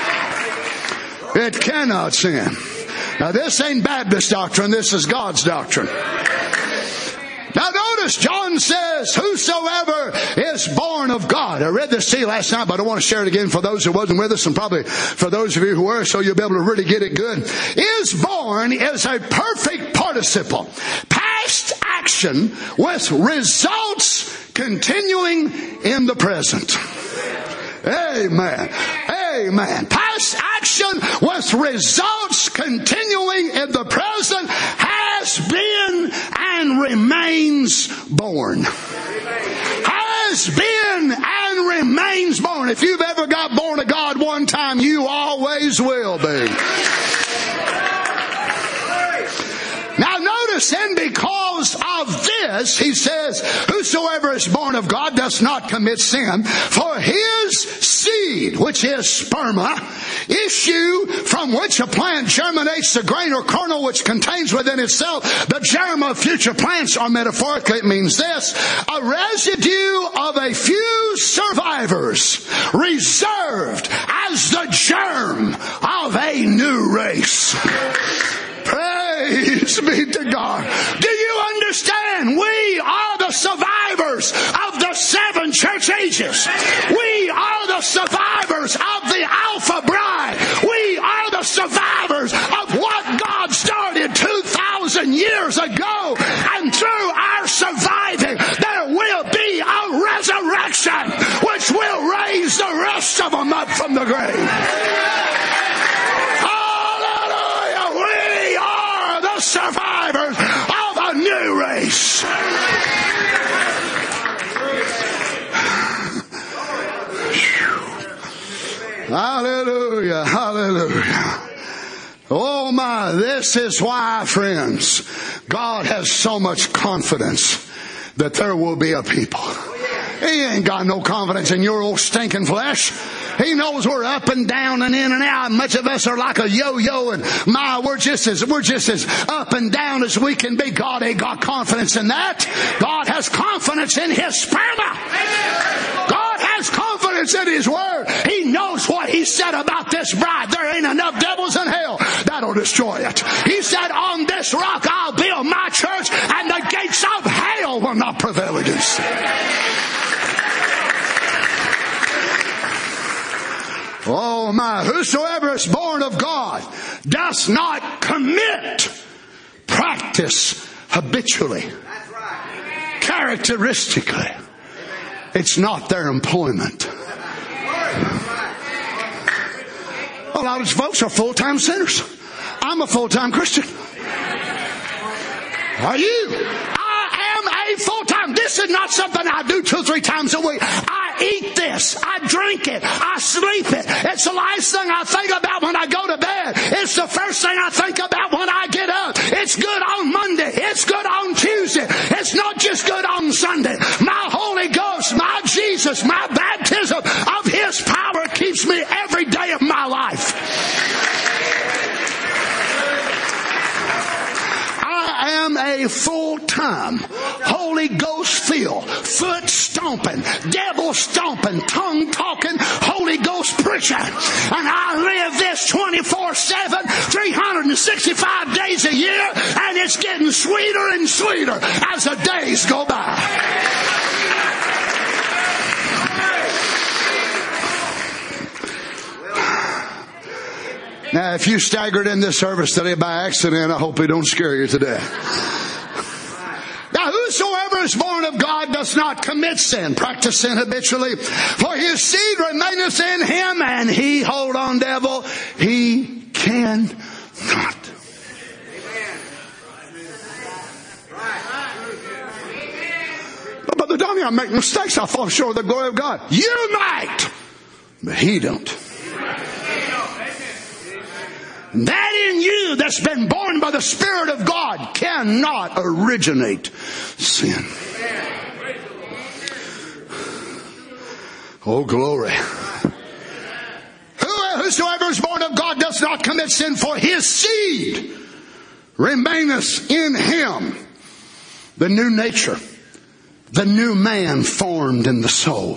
It cannot sin. Now, this ain't Baptist doctrine. This is God's doctrine. Now notice, John says, whosoever is born of God. I read this to you last night, but I want to share it again for those who wasn't with us, and probably for those of you who were, so you'll be able to really get it good. Is born is a perfect participle. Past action with results continuing in the present. Amen. Amen. Past action with results continuing in the present has been and remains born. Has been and remains born. If you've ever got born of God one time, you always will be. Now notice then, because of he says, whosoever is born of God does not commit sin, for his seed, which is sperma, issue from which a plant germinates the grain or kernel which contains within itself the germ of future plants, or metaphorically it means this, a residue of a few survivors reserved as the germ of a new race. Praise be to God. Do you understand? We are the survivors of the 7 church ages. We are the survivors of the Alpha Bride. We are the survivors of what God started 2,000 years ago. And through our surviving, there will be a resurrection which will raise the rest of them up from the grave. Survivors of a new race. Hallelujah, hallelujah. Oh my, this is why, friends, God has so much confidence that there will be a people. He ain't got no confidence in your old stinking flesh. He knows we're up and down and in and out. Much of us are like a yo-yo, and we're just as up and down as we can be. God ain't got confidence in that. God has confidence in His sperma. God has confidence in His Word. He knows what He said about this bride. There ain't enough devils in hell that'll destroy it. He said, on this rock I'll build my church, and the gates of hell will not prevail against it. Oh my, whosoever is born of God does not commit, practice habitually, characteristically. It's not their employment. A lot of folks are full-time sinners. I'm a full-time Christian. Are you? I am a full-time. This is not something I do 2 or 3 times a week. I eat this. I drink it. I sleep it. It's the last thing I think about when I go to bed. It's the first thing I think about when I get up. It's good on Monday. It's good on Tuesday. It's not just good on Sunday. My Holy Ghost, my Jesus, my baptism of His power keeps me every day of my life. I am a full-time, Holy Ghost filled, foot stomping, devil stomping, tongue talking, Holy Ghost preacher. And I live this 24/7, 365 days a year, and it's getting sweeter and sweeter as the days go by. Now, if you staggered in this service today by accident, I hope it don't scare you today. Now, whosoever is born of God does not commit sin, practice sin habitually, for his seed remaineth in him, and he, hold on, devil, he cannot. But Brother Donnie, I make mistakes. I fall short of the glory of God. You might, but he don't. That in you that's been born by the Spirit of God cannot originate sin. Oh, glory. Whosoever is born of God does not commit sin, for his seed remaineth in him. The new nature, the new man formed in the soul.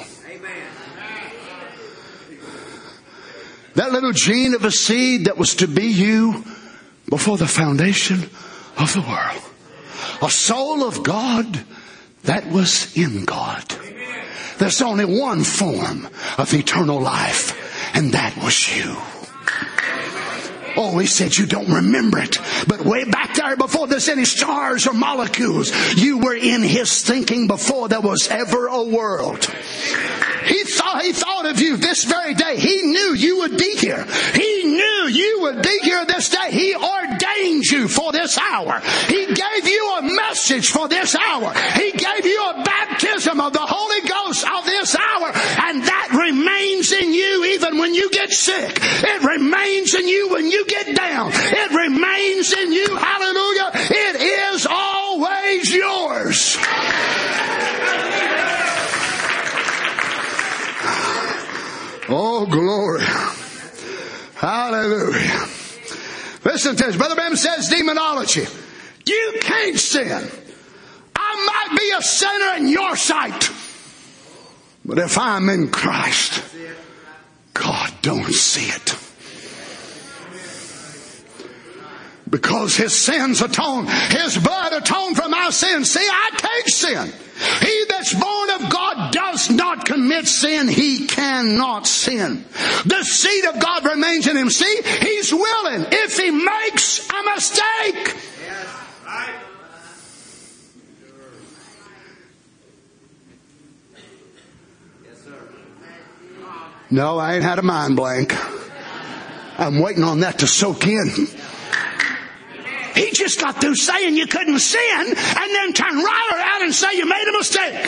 That little gene of a seed that was to be you before the foundation of the world. A soul of God that was in God. There's only one form of eternal life, and that was you. Oh, he said you don't remember it. But way back there before there's any stars or molecules, you were in his thinking before there was ever a world. He thought of you this very day. He knew you would be here. He knew you would be here this day. He ordained you for this hour. He gave you a message for this hour. He gave you a baptism of the Holy Ghost of this hour. And that remains in you even when you get sick. It remains in you when you get down. It remains in you. Hallelujah. It is always yours. Oh, glory. Hallelujah. Listen to this. Brother Branham says demonology. You can't sin. I might be a sinner in your sight, but if I'm in Christ, God don't see it. Because His sins atone, His blood atoned for my sins. See, I can't sin. He that's born of God does not commit sin. He cannot sin. The seed of God remains in him. See, He's willing. If he makes a mistake, no, I ain't had a mind blank. I'm waiting on that to soak in. He just got through saying you couldn't sin and then turn right around and say you made a mistake.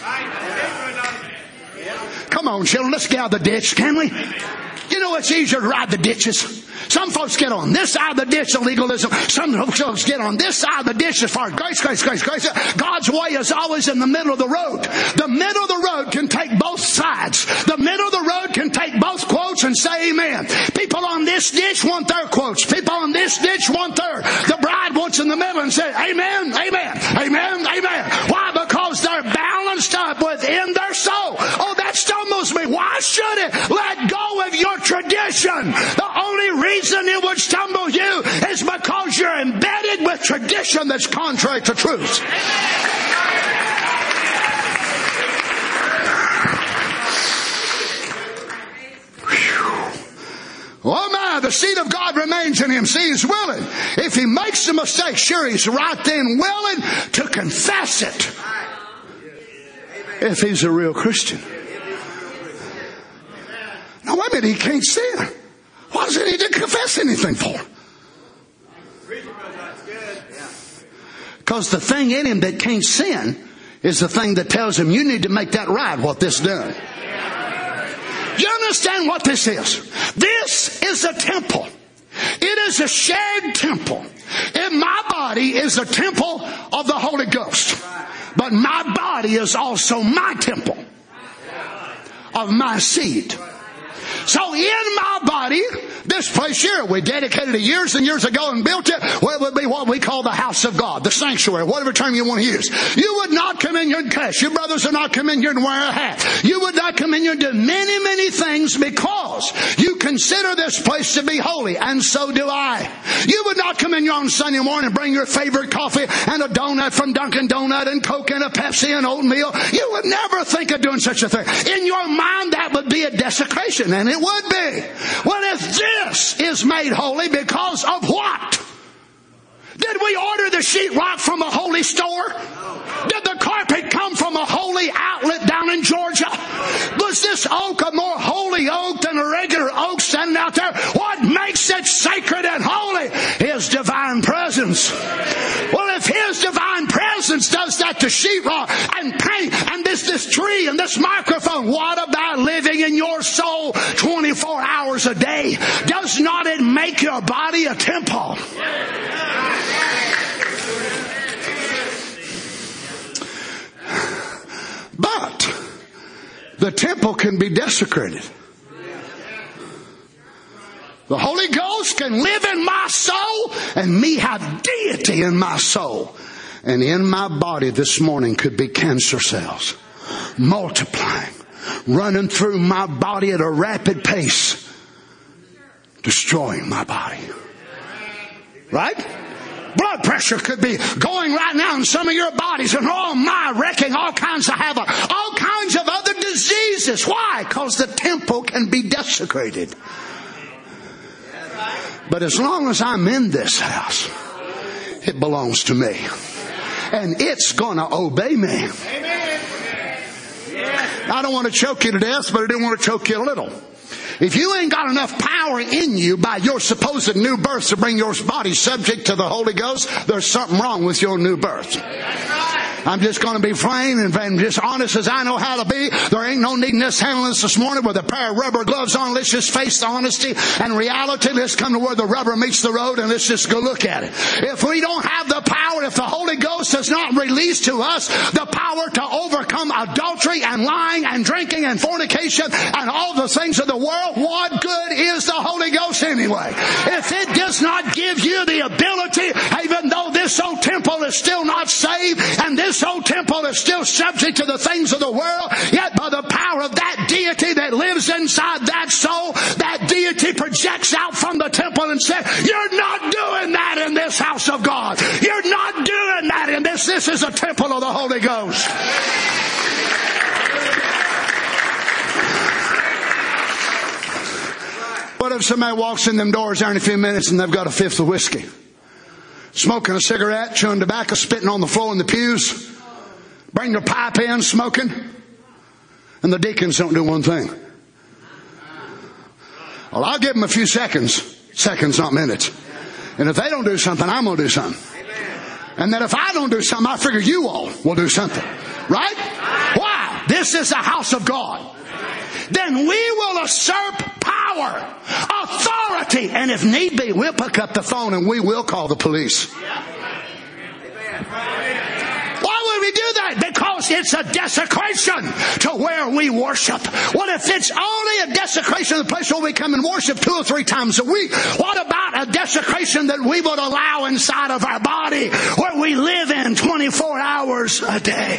Come on, children, let's get out of the ditch, can we? You know it's easier to ride the ditches. Some folks get on this side of the ditch of legalism. Some folks get on this side of the ditch as far as grace, grace, grace, grace. God's way is always in the middle of the road. The middle of the road can take both sides. The middle of the road can take both quotes and say amen. People on this ditch want their quotes. People on this ditch want their. The bride wants in the middle and say amen, amen, amen, amen. Why? Because they're balanced up within their soul. Oh, that stumbles me. Why should it? Let go of your tradition. The only reason it would stumble you is because you're embedded with tradition that's contrary to truth. Oh my, the seed of God remains in him. See, he's willing. If he makes a mistake, sure, he's right then willing to confess it. If he's a real Christian. Now wait a minute, he can't sin. Why does he need to confess anything for? Because the thing in him that can't sin is the thing that tells him you need to make that right, what this done. You understand what this is? This is a temple. It is a shared temple. And my body is a temple of the Holy Ghost. But my body is also my temple of my seed. So in my body, this place here, we dedicated it years and years ago and built it. Well, it would be what we call the house of God, the sanctuary, whatever term you want to use. You would not come in here and cuss. Your brothers would not come in here and wear a hat. You would not come in here and do many, many things because you consider this place to be holy, and so do I. You would not come in here on Sunday morning and bring your favorite coffee and a donut from Dunkin' Donut and Coke and a Pepsi and oatmeal. You would never think of doing such a thing. In your mind, that would be a desecration, and it would be. Well, if this is made holy because of what? Did we order the sheetrock from a holy store? Did the carpet come from a holy outlet down in Georgia? Was this oak a more holy oak than a regular oak standing out there? What makes it sacred and holy? His divine presence. Well, if His divine presence does that to sheetrock and paint and this tree and this microphone, what about living in your soul 24 hours a day? Does not it make your body a temple? But the temple can be desecrated. The Holy Ghost can live in my soul and me have deity in my soul. And in my body this morning could be cancer cells multiplying, running through my body at a rapid pace, destroying my body. Right? Blood pressure could be going right now in some of your bodies, and oh my, wrecking all kinds of havoc, all kinds of other diseases. Why? Because the temple can be desecrated. But as long as I'm in this house, it belongs to me. And it's going to obey me. I don't want to choke you to death, but I do want to choke you a little. If you ain't got enough power in you by your supposed new birth to bring your body subject to the Holy Ghost, there's something wrong with your new birth. I'm just going to be plain and just honest as I know how to be. There ain't no need in us handling this morning with a pair of rubber gloves on. Let's just face the honesty and reality. Let's come to where the rubber meets the road and let's just go look at it. If we don't have the power, if the Holy Ghost does not release to us the power to overcome adultery and lying and drinking and fornication and all the things of the world, what good is the Holy Ghost anyway? If it does not give you the ability, even though this old temple is still not saved and this old temple is still subject to the things of the world, yet by the power of that deity that lives inside that soul, that deity projects out from the temple and says, you're not doing that in this house of God. You're not doing that in this. This is a temple of the Holy Ghost. What if somebody walks in them doors there in a few minutes and they've got a fifth of whiskey? Smoking a cigarette, chewing tobacco, spitting on the floor in the pews, bring their pipe in, smoking, and the deacons don't do one thing. Well, I'll give them a few seconds. Seconds, not minutes. And if they don't do something, I'm going to do something. And then if I don't do something, I figure you all will do something. Right? Why? This is the house of God. Then we will usurp power, authority, and if need be, we'll pick up the phone and we will call the police. Why would we do that? Because it's a desecration to where we worship. What if it's only a desecration of the place where we come and worship 2 or 3 times a week? What about a desecration that we would allow inside of our body where we live in 24 hours a day?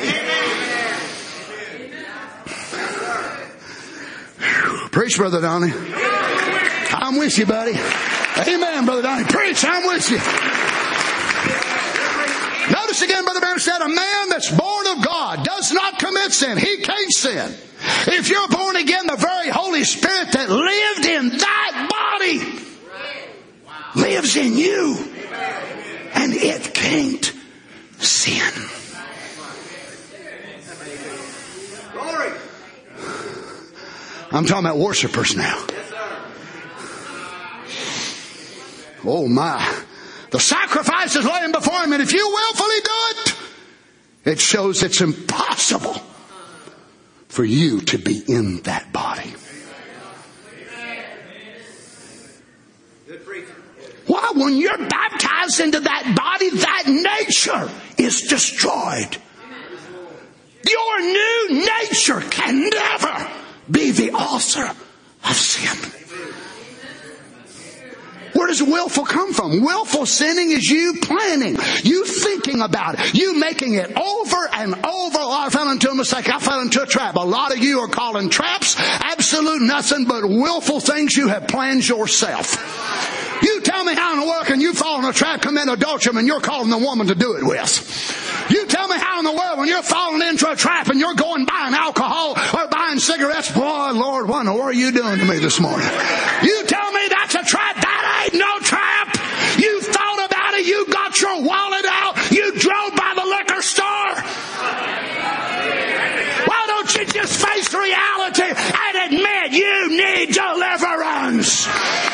Preach, Brother Donnie. I'm with you, buddy. Amen, Brother Donnie. Preach, I'm with you. Notice again, Brother Branham said, a man that's born of God does not commit sin. He can't sin. If you're born again, the very Holy Spirit that lived in that body lives in you. And it can't sin. I'm talking about worshipers now. Oh my. The sacrifice is laying before him, and if you willfully do it, it shows it's impossible for you to be in that body. Why? When you're baptized into that body, that nature is destroyed. Your new nature can never be the author of sin. Where does willful come from? Willful sinning is you planning, you thinking about it, you making it over and over. Oh, I fell into a mistake, I fell into a trap. A lot of you are calling traps absolute nothing but willful things you have planned yourself. You tell me how in the world can you fall in a trap, commit adultery, and you're calling the woman to do it with? You tell me how in the world when you're falling into a trap and you're going buying alcohol or buying cigarettes, boy, Lord, what in the world are you doing to me this morning? You tell me that's a trap. That ain't no trap. You thought about it. You got your wallet out. You drove by the liquor store. Why don't you just face reality and admit you need deliverance?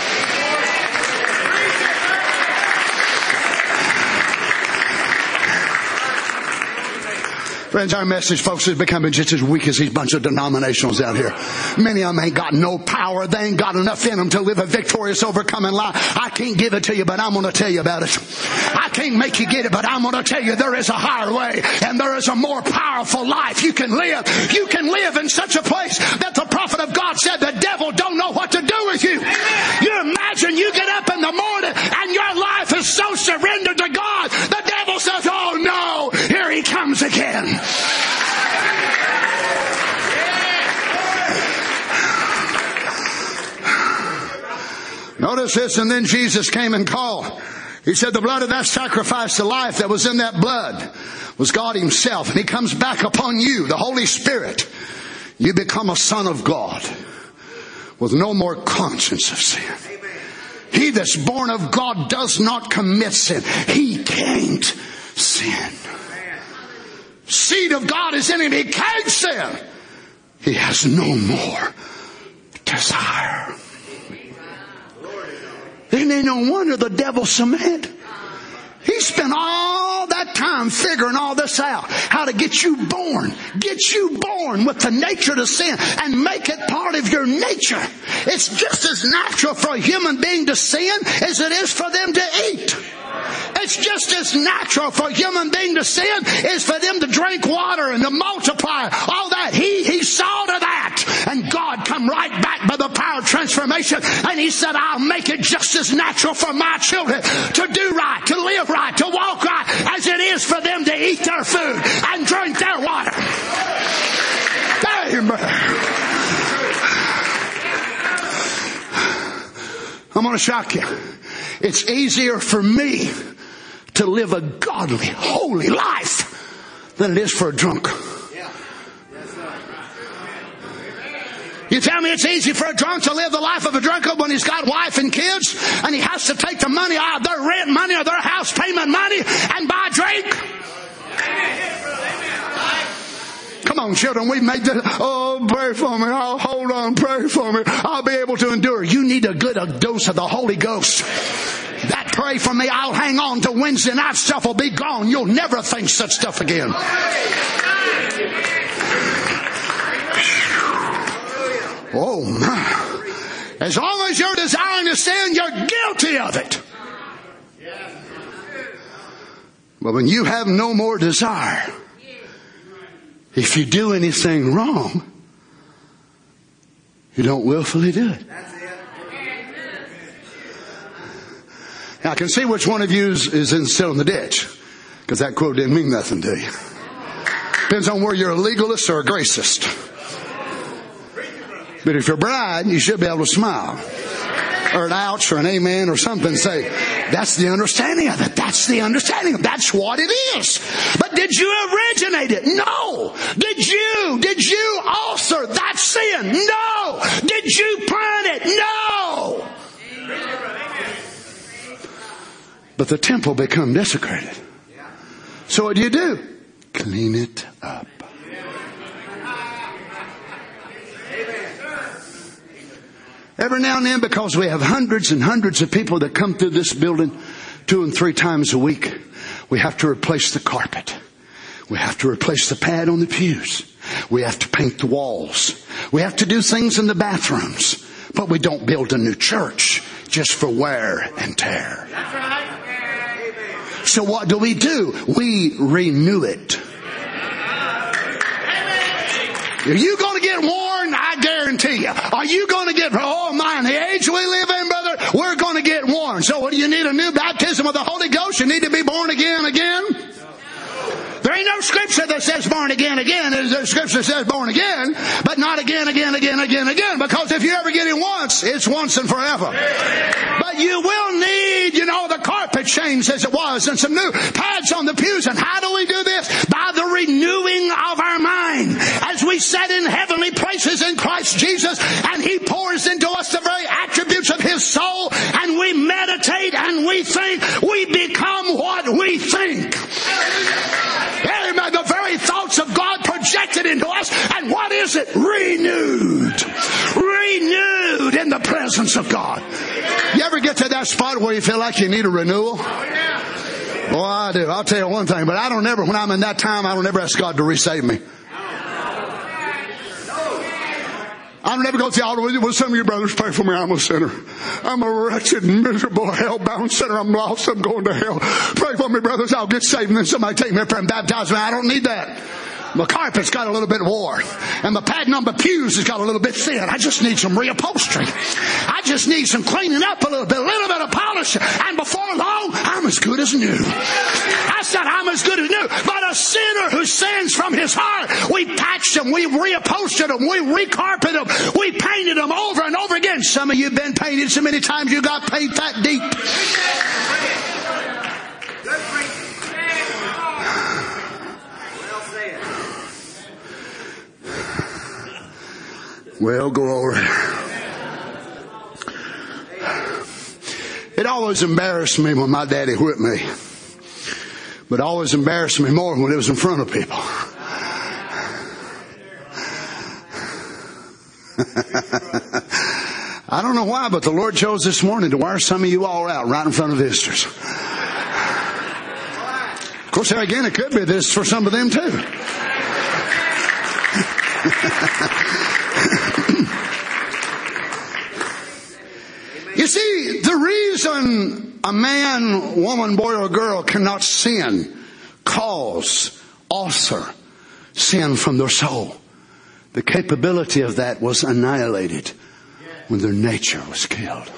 Friends, our message, folks, is becoming just as weak as these bunch of denominationals out here. Many of them ain't got no power. They ain't got enough in them to live a victorious, overcoming life. I can't give it to you, but I'm going to tell you about it. I can't make you get it, but I'm going to tell you there is a higher way and there is a more powerful life you can live. You can live in such a place that the prophet of God said the devil don't know what to do with you. You imagine you get up in the morning and your life is so surrendered to God. The devil says, oh no, here he comes again. Notice this, and then Jesus came and called. He said the blood of that sacrifice, the life that was in that blood, was God himself. And he comes back upon you, the Holy Spirit. You become a son of God with no more conscience of sin. He that's born of God does not commit sin. He can't sin. Seed of God is in him. He can't sin. He has no more desire. Isn't it no wonder the devil's so mad? He spent all that time I'm figuring all this out. How to get you born. Get you born with the nature to sin and make it part of your nature. It's just as natural for a human being to sin as it is for them to eat. It's just as natural for a human being to sin as for them to drink water and to multiply. All that. He saw to that. And God come right back by the power of transformation. And He said, I'll make it just as natural for my children to do right, to live right, to walk right, as it is for them to eat their food and drink their water. Amen. I'm going to shock you. It's easier for me to live a godly, holy life than it is for a drunk. You tell me it's easy for a drunk to live the life of a drunkard when he's got wife and kids and he has to take the money out of their rent money or their house payment money and buy drink? Come on, children, we've made this. Oh, pray for me. Oh, hold on, pray for me. I'll be able to endure. You need a good dose of the Holy Ghost. That pray for me, I'll hang on to Wednesday night stuff will be gone. You'll never think such stuff again. Oh, my. As long as you're desiring to sin, you're guilty of it. But when you have no more desire, if you do anything wrong, you don't willfully do it. Now, I can see which one of you is still in the ditch, because that quote didn't mean nothing to you. Depends on where you're a legalist or a gracist. But if you're a bride, you should be able to smile, or an ouch, or an amen, or something. Say, that's the understanding of it. That's the understanding of it. That's what it is. But did you originate it? No. Did you author that sin? No. Did you plan it? No. But the temple become desecrated. So what do? Clean it up. Every now and then, because we have hundreds and hundreds of people that come through this building 2 and 3 times a week, we have to replace the carpet. We have to replace the pad on the pews. We have to paint the walls. We have to do things in the bathrooms. But we don't build a new church just for wear and tear. That's right. So what do? We renew it. Are you going to get worn? I guarantee you. Are you going to get, oh my, in the age we live in, brother, we're going to get worn. So what do you need? A new baptism of the Holy Ghost? You need to be born again? There ain't no scripture that says born again. There's a scripture that says born again, but not again. Because if you ever get it once, it's once and forever. But you will need, the carpet changed as it was and some new pads on the pews. And how do we do this? By the renewing of our mind. As we sit in heavenly places in Christ Jesus, and He pours into us the very attributes of His soul, and we meditate and we think, we become what we think. Amen. The very thoughts of God projected into us. And what is it? Renewed. Renewed in the presence of God. You ever get to that spot where you feel like you need a renewal? Well, I do. I'll tell you one thing. But when I'm in that time, I don't ever ask God to resave me. I don't ever go to the altar with you. Well, some of you brothers pray for me. I'm a sinner. I'm a wretched, miserable, hell-bound sinner. I'm lost. I'm going to hell. Pray for me, brothers. I'll get saved. And then somebody take me up there and baptize me. I don't need that. My carpet's got a little bit worn. And the padding on the pews has got a little bit thin. I just need some reupholstery. I just need some cleaning up a little bit of polish. And before long, I'm as good as new. I said I'm as good as new. But a sinner who sins from his heart, we patched them, we reupholstered them, we recarpeted them, we painted them over and over again. Some of you have been painted so many times you got paint that deep. Well, glory. It always embarrassed me when my daddy whipped me. But it always embarrassed me more when it was in front of people. I don't know why, but the Lord chose this morning to wear some of you all out right in front of visitors. Of course, there again, it could be this for some of them too. You see, the reason a man, woman, boy, or girl cannot sin, cause, author sin from their soul, the capability of that was annihilated when their nature was killed.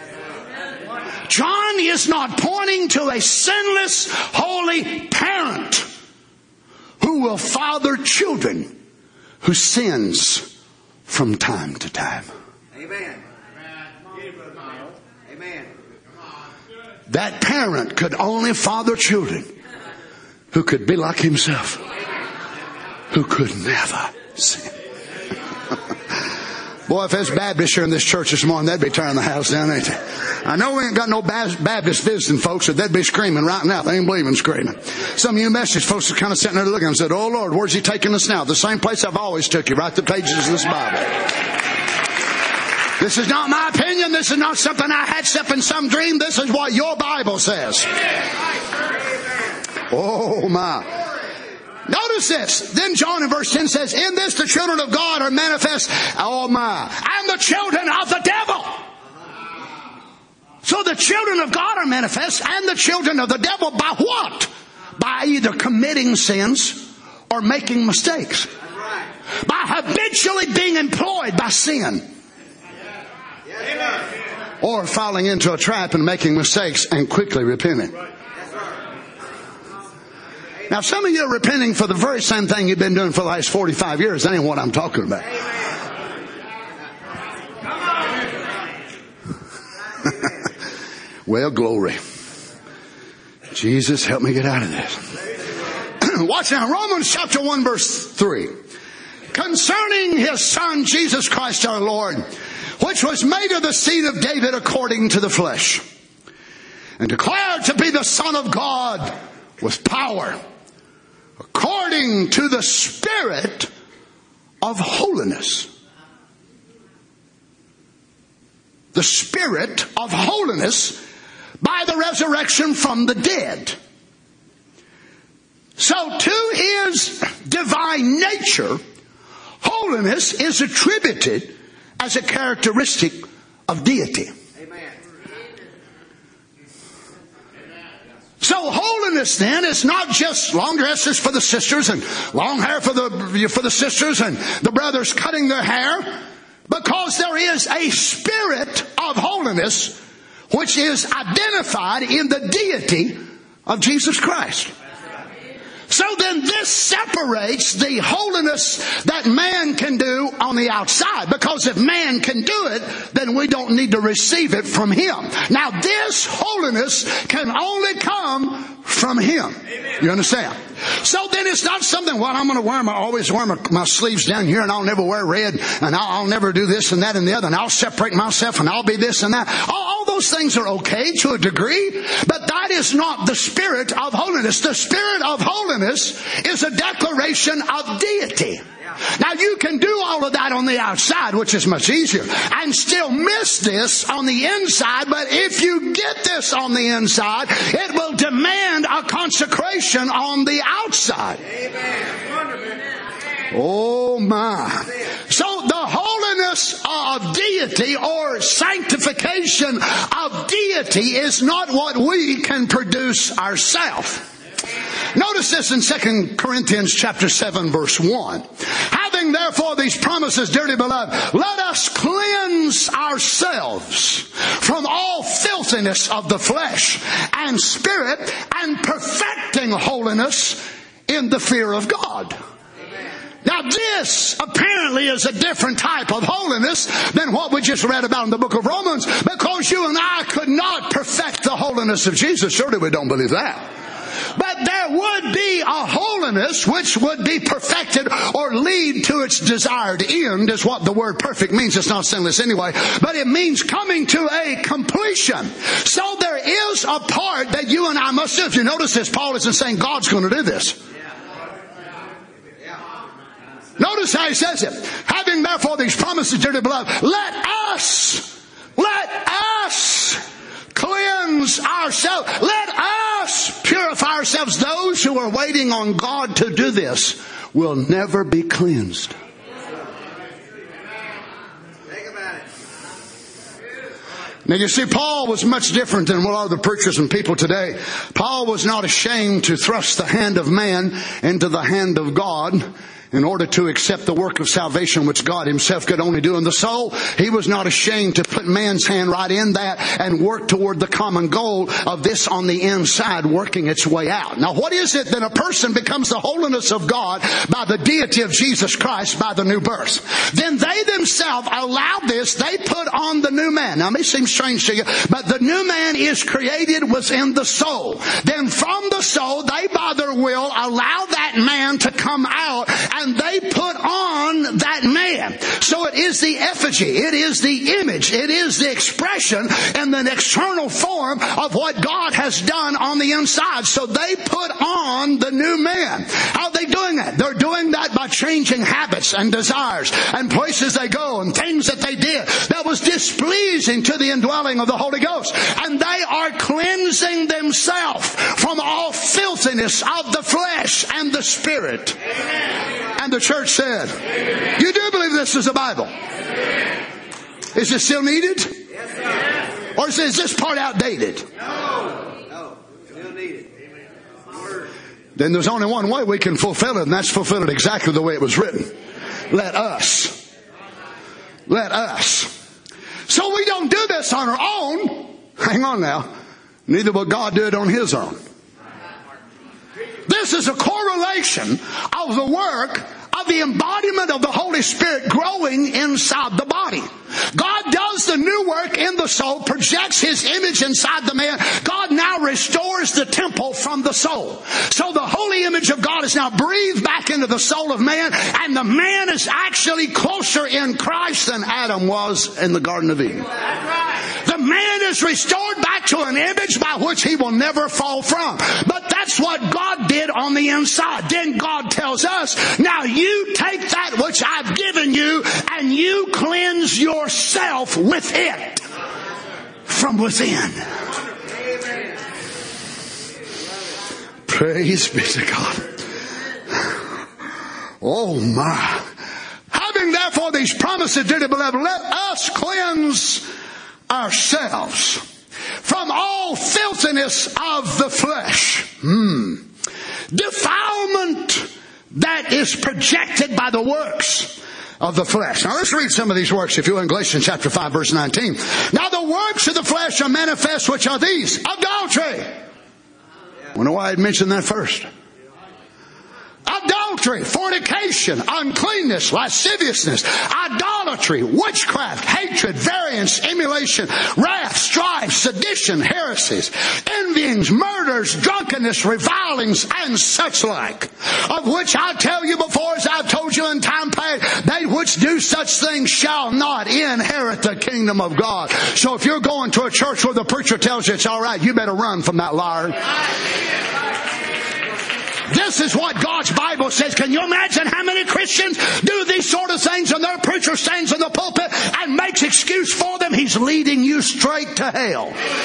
John is not pointing to a sinless, holy parent who will father children who sins from time to time. Amen. Amen. That parent could only father children who could be like himself, who could never sin. Boy, if there's Baptists here in this church this morning, they'd be tearing the house down, ain't they? I know we ain't got no Baptist visiting folks, but they'd be screaming right now. They ain't believing screaming. Some of you Methodist folks are kind of sitting there looking and said, "Oh Lord, where's He taking us now?" The same place I've always took you, right? The pages of this Bible. This is not my opinion. This is not something I hatched up in some dream. This is what your Bible says. Oh my. Notice this. Then John in verse 10 says, "In this the children of God are manifest." Oh my. "And the children of the devil." So the children of God are manifest and the children of the devil by what? By either committing sins or making mistakes. By habitually being employed by sin. Or falling into a trap and making mistakes and quickly repenting. Now, some of you are repenting for the very same thing you've been doing for the last 45 years. That ain't what I'm talking about. Well, glory. Jesus, help me get out of this. Watch now. Romans chapter 1 verse 3. "Concerning His Son, Jesus Christ our Lord, which was made of the seed of David according to the flesh, and declared to be the Son of God with power, according to the Spirit of holiness." The Spirit of holiness by the resurrection from the dead. So to His divine nature, holiness is attributed as a characteristic of deity. So holiness then is not just long dresses for the sisters and long hair for the sisters and the brothers cutting their hair, because there is a spirit of holiness which is identified in the deity of Jesus Christ. So then this separates the holiness that man can do on the outside. Because if man can do it, then we don't need to receive it from Him. Now this holiness can only come from Him. You understand? So then it's not something, well, I'm going to always wear my sleeves down here, and I'll never wear red, and I'll never do this and that and the other, and I'll separate myself, and I'll be this and that. All those things are okay to a degree, but that is not the spirit of holiness. The spirit of holiness is a declaration of deity. Now you can do all of that on the outside, which is much easier, and still miss this on the inside. But if you get this on the inside, it will demand a consecration on the outside. Oh my. So the holiness of deity or sanctification of deity is not what we can produce ourselves. Notice this in 2 Corinthians chapter 7 verse 1. "Having therefore these promises, dearly beloved, let us cleanse ourselves from all filthiness of the flesh and spirit, and perfecting holiness in the fear of God." Now this apparently is a different type of holiness than what we just read about in the book of Romans, because you and I could not perfect the holiness of Jesus. Surely we don't believe that. But there would be a holiness which would be perfected or lead to its desired end, is what the word perfect means. It's not sinless anyway, but it means coming to a completion. So there is a part that you and I must do. If you notice this, Paul isn't saying God's going to do this. Notice how he says it. "Having therefore these promises, dearly beloved, let us cleanse ourselves. Let us purify ourselves, those who are waiting on God to do this will never be cleansed. Now you see, Paul was much different than a lot of the preachers and people today. Paul was not ashamed to thrust the hand of man into the hand of God in order to accept the work of salvation which God himself could only do in the soul. He was not ashamed to put man's hand right in that and work toward the common goal of this on the inside working its way out. Now what is it that a person becomes the holiness of God by the deity of Jesus Christ by the new birth? Then they themselves allow this. They put on the new man. Now it may seem strange to you, but the new man is created within the soul. Then from the soul, they by their will allow that man to come out, and they put on that man. So it is the effigy, it is the image, it is the expression and the external form of what God has done on the inside. So they put on the new man. How are they doing that? They're doing that by changing habits and desires and places they go and things that they did that was displeasing to the indwelling of the Holy Ghost. And they are cleansing themselves from all filthiness of the flesh and the spirit. Amen. And the church said, amen. You do believe this is the Bible? Amen. Is it still needed? Yes, or is this part outdated? No. Still needed. Then there's only one way we can fulfill it, and that's fulfill it exactly the way it was written. Let us. So we don't do this on our own. Hang on now. Neither will God do it on his own. This is a correlation of the work of the embodiment of the Holy Spirit growing inside the body. God does the new work in the soul, projects his image inside the man. God now restores the temple from the soul. So the holy image of God is now breathed back into the soul of man, and the man is actually closer in Christ than Adam was in the Garden of Eden. The man is restored back to an image by which he will never fall from. But that's what God did on the inside. Then God tells us, now you take that which I've given you and you cleanse yourself with it from within. Praise be to God. Oh my. Having therefore these promises, dearly beloved, let us cleanse ourselves from all filthiness of the flesh. Defilement that is projected by the works of the flesh. Now let's read some of these works, if you will, in Galatians chapter 5, verse 19. Now the works of the flesh are manifest, which are these: adultery. Wonder why I'd mentioned that first. Adultery, fornication, uncleanness, lasciviousness, idolatry, witchcraft, hatred, variance, emulation, wrath, strife, sedition, heresies, envyings, murders, drunkenness, revilings, and such like. Of which I tell you before, as I've told you in time past, they which do such things shall not inherit the kingdom of God. So if you're going to a church where the preacher tells you it's all right, you better run from that liar. This is what God's Bible says. Can you imagine how many Christians do these sort of things and their preacher stands in the pulpit and makes excuse for them? He's leading you straight to hell.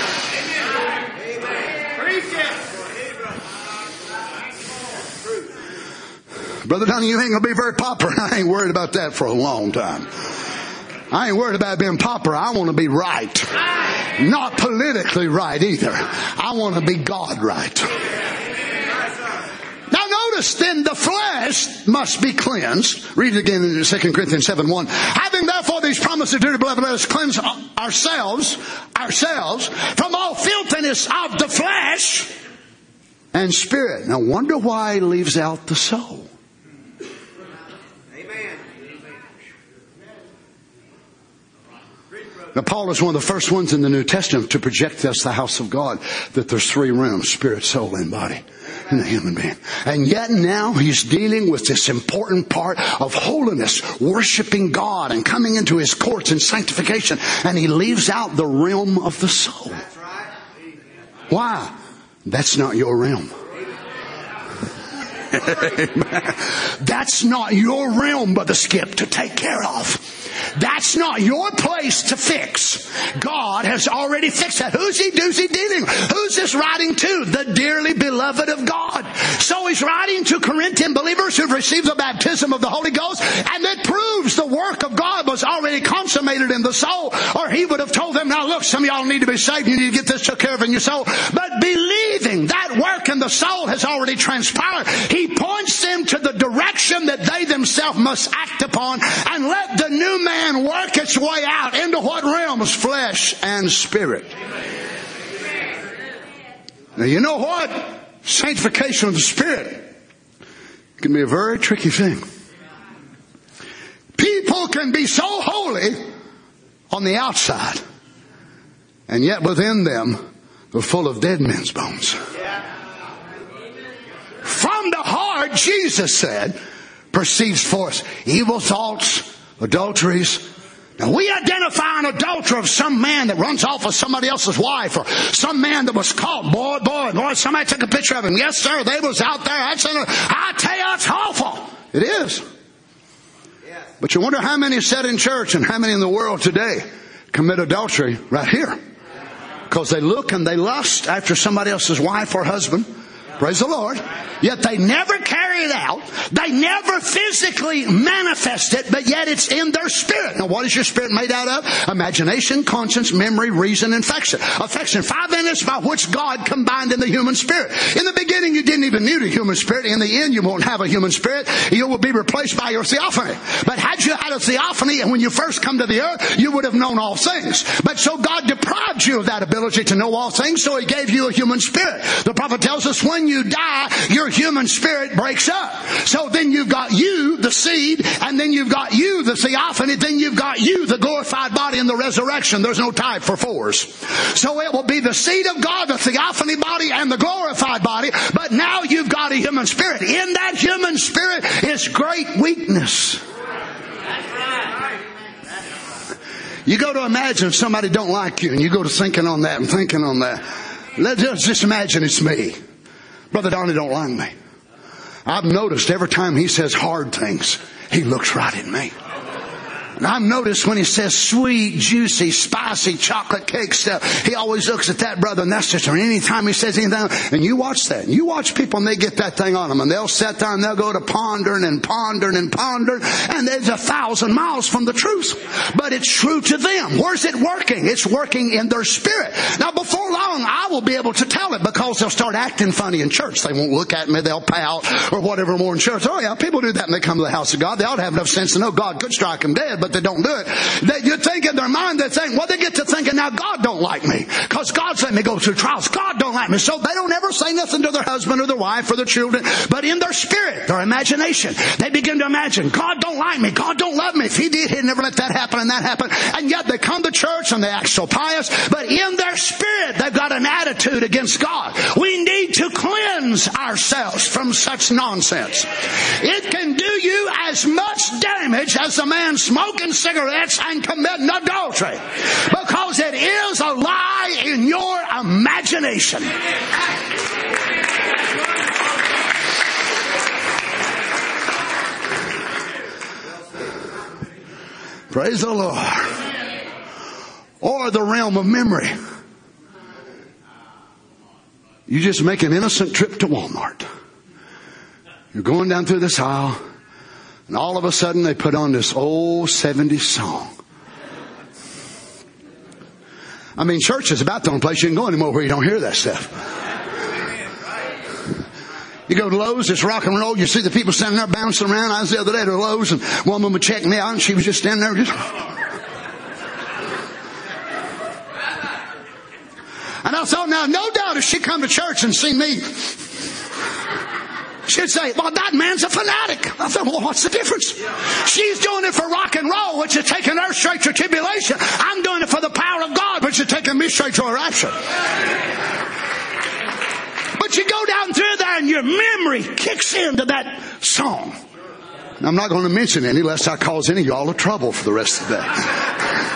Brother Donnie, you ain't going to be very popular. I ain't worried about that for a long time. I ain't worried about being popular. I want to be right. Not politically right either. I want to be God right. Then the flesh must be cleansed. Read it again in 2 Corinthians 7:1. Having therefore these promises, dear beloved, let us cleanse ourselves from all filthiness of the flesh and spirit. Now wonder why he leaves out the soul. Amen. Now Paul is one of the first ones in the New Testament to project us the house of God, that there's three realms: spirit, soul, and body. In the human being. And yet now he's dealing with this important part of holiness, worshiping God and coming into his courts in sanctification. And he leaves out the realm of the soul. Why? That's not your realm. That's not your realm, Brother Skip, to take care of. That's That's not your place to fix. God has already fixed that. Who's he dealing with? Who's this writing to? The dearly beloved of God. So he's writing to Corinthian believers who've received the baptism of the Holy Ghost, and that proves the work of God was already consummated in the soul, or he would have told them, now look, some of y'all need to be saved, you need to get this took care of in your soul. But believing that work in the soul has already transpired, he points them to the direction that they themselves must act upon, and let the new man work its way out into what realms? Flesh and spirit. Now you know what? Sanctification of the spirit can be a very tricky thing. People can be so holy on the outside, and yet within them they're full of dead men's bones. From the heart, Jesus said, proceeds forth evil thoughts, adulteries. Now we identify an adulterer of some man that runs off with somebody else's wife, or some man that was caught. Boy, somebody took a picture of him. Yes, sir, they was out there. I tell you, it's awful. It is. But you wonder how many sit in church and how many in the world today commit adultery right here. Because they look and they lust after somebody else's wife or husband. Praise the Lord. Yet they never carry it out. They never physically manifest it, but yet it's in their spirit. Now what is your spirit made out of? Imagination, conscience, memory, reason, and affection. 5 elements by which God combined in the human spirit. In the beginning you didn't even need a human spirit. In the end you won't have a human spirit. You will be replaced by your theophany. But had you had a theophany, and when you first come to the earth, you would have known all things. But so God deprived you of that ability to know all things, so he gave you a human spirit. The prophet tells us when you die, your human spirit breaks up. So then you've got you, the seed, and then you've got you, the theophany, then you've got you, the glorified body in the resurrection. There's no type for fours. So it will be the seed of God, the theophany body, and the glorified body. But now you've got a human spirit. In that human spirit is great weakness. You go to imagine somebody don't like you, and you go to thinking on that and thinking on that. Let's just imagine it's me. Brother Donnie don't like me. I've noticed every time he says hard things, he looks right at me. And I've noticed when he says sweet, juicy, spicy chocolate cake stuff, he always looks at that brother and that sister. And anytime he says anything, and you watch that. And you watch people and they get that thing on them. And they'll sit there and they'll go to pondering and pondering and pondering. And there's 1,000 miles from the truth. But it's true to them. Where's it working? It's working in their spirit. Now before long, I will be able to tell it, because they'll start acting funny in church. They won't look at me. They'll pout or whatever more in church. Oh yeah, people do that when they come to the house of God. They ought to have enough sense to know God could strike them dead, but they don't do it. You think in their mind, they think, well, they get to thinking, now God don't like me, because God's let me go through trials. God don't like me. So they don't ever say nothing to their husband or their wife or their children. But in their spirit, their imagination, they begin to imagine, God don't like me. God don't love me. If he did, he'd never let that happen and that happen. And yet they come to church and they act so pious. But in their spirit, they've got an attitude against God. We need to cleanse ourselves from such nonsense. It can do you as much damage as a man smoking cigarettes and committing adultery, because it is a lie in your imagination. Praise the Lord. Or the realm of memory. You just make an innocent trip to Walmart. You're going down through this aisle, and all of a sudden they put on this old 70s song. I mean, church is about the only place you can go anymore where you don't hear that stuff. You go to Lowe's, it's rock and roll. You see the people standing there bouncing around. I was the other day to Lowe's, and one woman checked me out, and she was just standing there just... And I thought, now, no doubt if she come to church and see me, she'd say, well, that man's a fanatic. I thought, well, what's the difference? She's doing it for rock and roll, which is taking her straight to tribulation. I'm doing it for the power of God, which is taking me straight to a rapture. But you go down through there and your memory kicks into that song. And I'm not going to mention any lest I cause any of y'all a trouble for the rest of the day.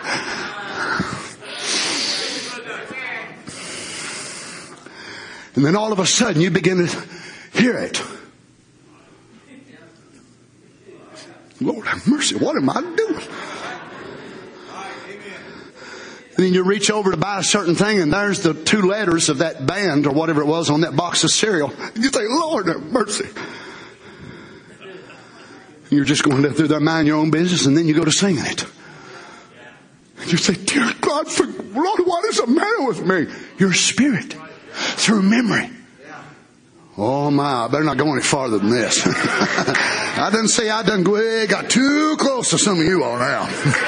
And then all of a sudden you begin to hear it. Lord have mercy, what am I doing? And then you reach over to buy a certain thing, and there's the 2 letters of that band or whatever it was on that box of cereal. And you think, Lord, have mercy. You're just going through there, mind your own business, and then you go to singing it. And you say, dear God, Lord, what is the matter with me? Your spirit, through memory. Oh my, I better not go any farther than this. I didn't say I done got too close to some of you all now.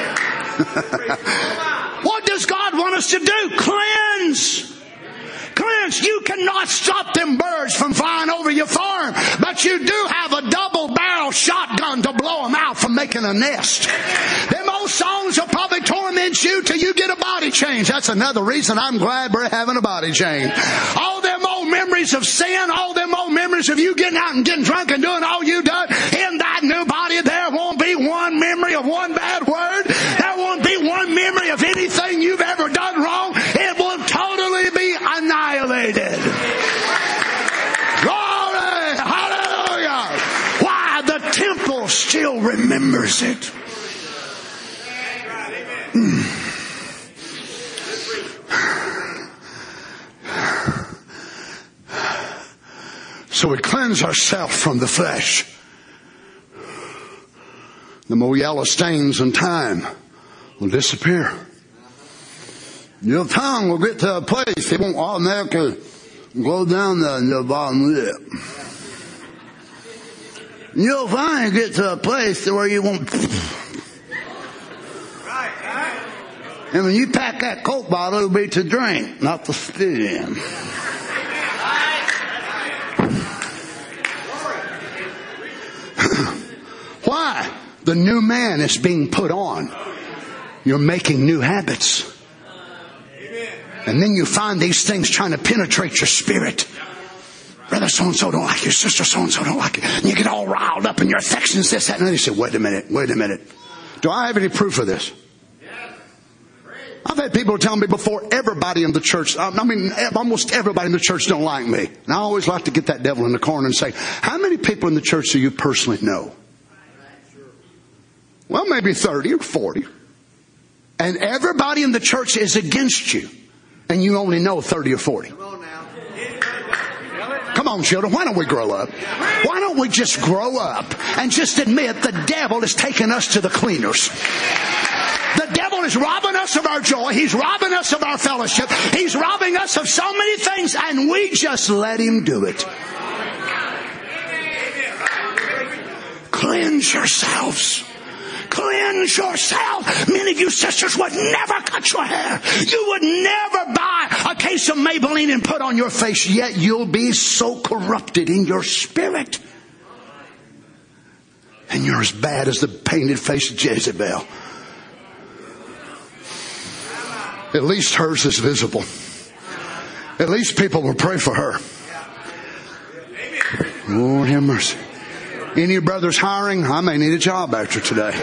What does God want us to do? Cleanse. Cleanse. You cannot stop them birds from flying over your farm, but you do have a double-barrel shotgun to blow them out from making a nest. Them old songs will probably torment you till you get a body change. That's another reason I'm glad we're having a body change. All them old memories of sin, all them old memories of you getting out and getting drunk and doing all you done, in that new body there won't be one memory of one bad word. There won't be one memory of anything you've ever done wrong. It will totally be annihilated. Glory! Hallelujah! Why? The temple still remembers it. So we cleanse ourselves from the flesh. The more yellow stains and time will disappear. Your tongue will get to a place it won't automatically go down the bottom lip. You'll finally get to a place where you won't. And when you pack that Coke bottle, it'll be to drink, not to spit in. Why? The new man is being put on. You're making new habits. And then you find these things trying to penetrate your spirit. Brother so-and-so don't like you. Sister so-and-so don't like you. And you get all riled up in your affections, this, that, and then you say, wait a minute. Do I have any proof of this? I've had people tell me before, everybody in the church, almost everybody in the church don't like me. And I always like to get that devil in the corner and say, how many people in the church do you personally know? Well, maybe 30 or 40. And everybody in the church is against you. And you only know 30 or 40. Come on, children. Why don't we grow up? Why don't we just grow up and just admit the devil is taking us to the cleaners? The devil is robbing us of our joy. He's robbing us of our fellowship. He's robbing us of so many things, and we just let him do it. Cleanse yourselves. Cleanse yourself. Many of you sisters would never cut your hair. You would never buy a case of Maybelline and put on your face, yet you'll be so corrupted in your spirit. And you're as bad as the painted face of Jezebel. At least hers is visible. At least people will pray for her. Lord have mercy. Any of your brothers hiring? I may need a job after today.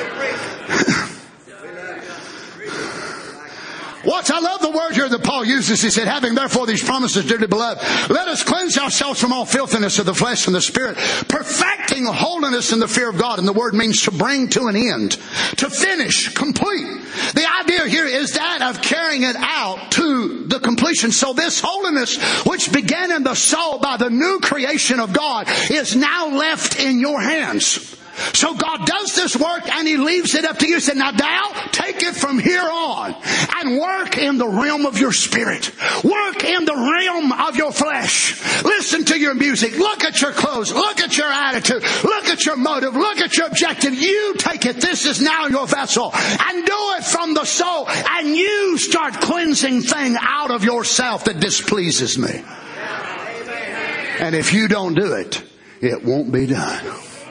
Watch, I love the word here that Paul uses. He said, having therefore these promises, dearly beloved, let us cleanse ourselves from all filthiness of the flesh and the spirit, perfecting holiness in the fear of God. And the word means to bring to an end, to finish, complete. The idea here is that of carrying it out to the completion. So this holiness, which began in the soul by the new creation of God, is now left in your hands. So God does this work and he leaves it up to you. He said, now Dal, take it from here on and work in the realm of your spirit. Work in the realm of your flesh. Listen to your music. Look at your clothes. Look at your attitude. Look at your motive. Look at your objective. You take it. This is now your vessel. And do it from the soul. And you start cleansing things out of yourself that displeases me. And if you don't do it, it won't be done.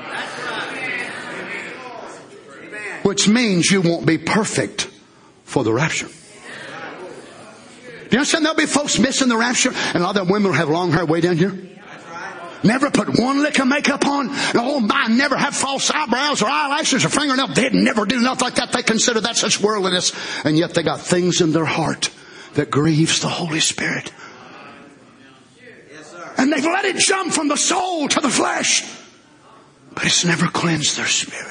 Which means you won't be perfect for the rapture. Do you understand? There'll be folks missing the rapture, and a lot of them women will have long hair way down here. Never put one lick of makeup on. Oh my, never have false eyebrows or eyelashes or fingernails. They'd never do nothing like that. They consider that such worldliness. And yet they got things in their heart that grieves the Holy Spirit. And they've let it jump from the soul to the flesh. But it's never cleansed their spirit.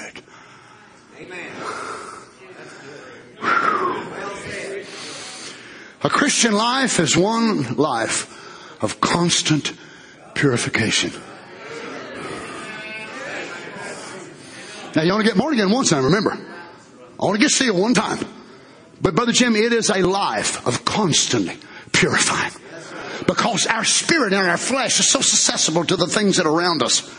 A Christian life is one life of constant purification. Now you only get born again one time, remember. I only get sealed one time. But Brother Jim, it is a life of constantly purifying. Because our spirit and our flesh is so susceptible to the things that are around us.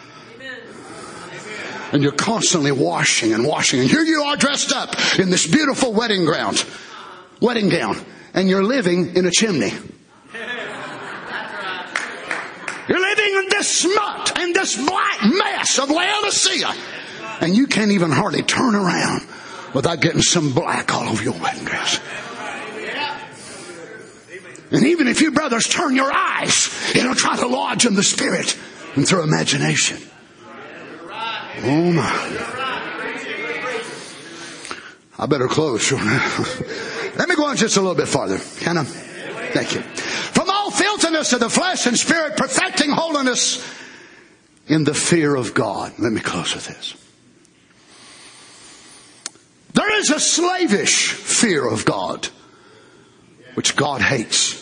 And you're constantly washing and washing. And here you are dressed up in this beautiful wedding gown. And you're living in a chimney. You're living in this smut and this black mess of Laodicea. And you can't even hardly turn around without getting some black all over your wedding dress. And even if you brothers turn your eyes, it'll try to lodge in the spirit and through imagination. Oh my. I better close. Let me go on just a little bit farther. Can I? Thank you. From all filthiness of the flesh and spirit, perfecting holiness in the fear of God. Let me close with this. There is a slavish fear of God, which God hates.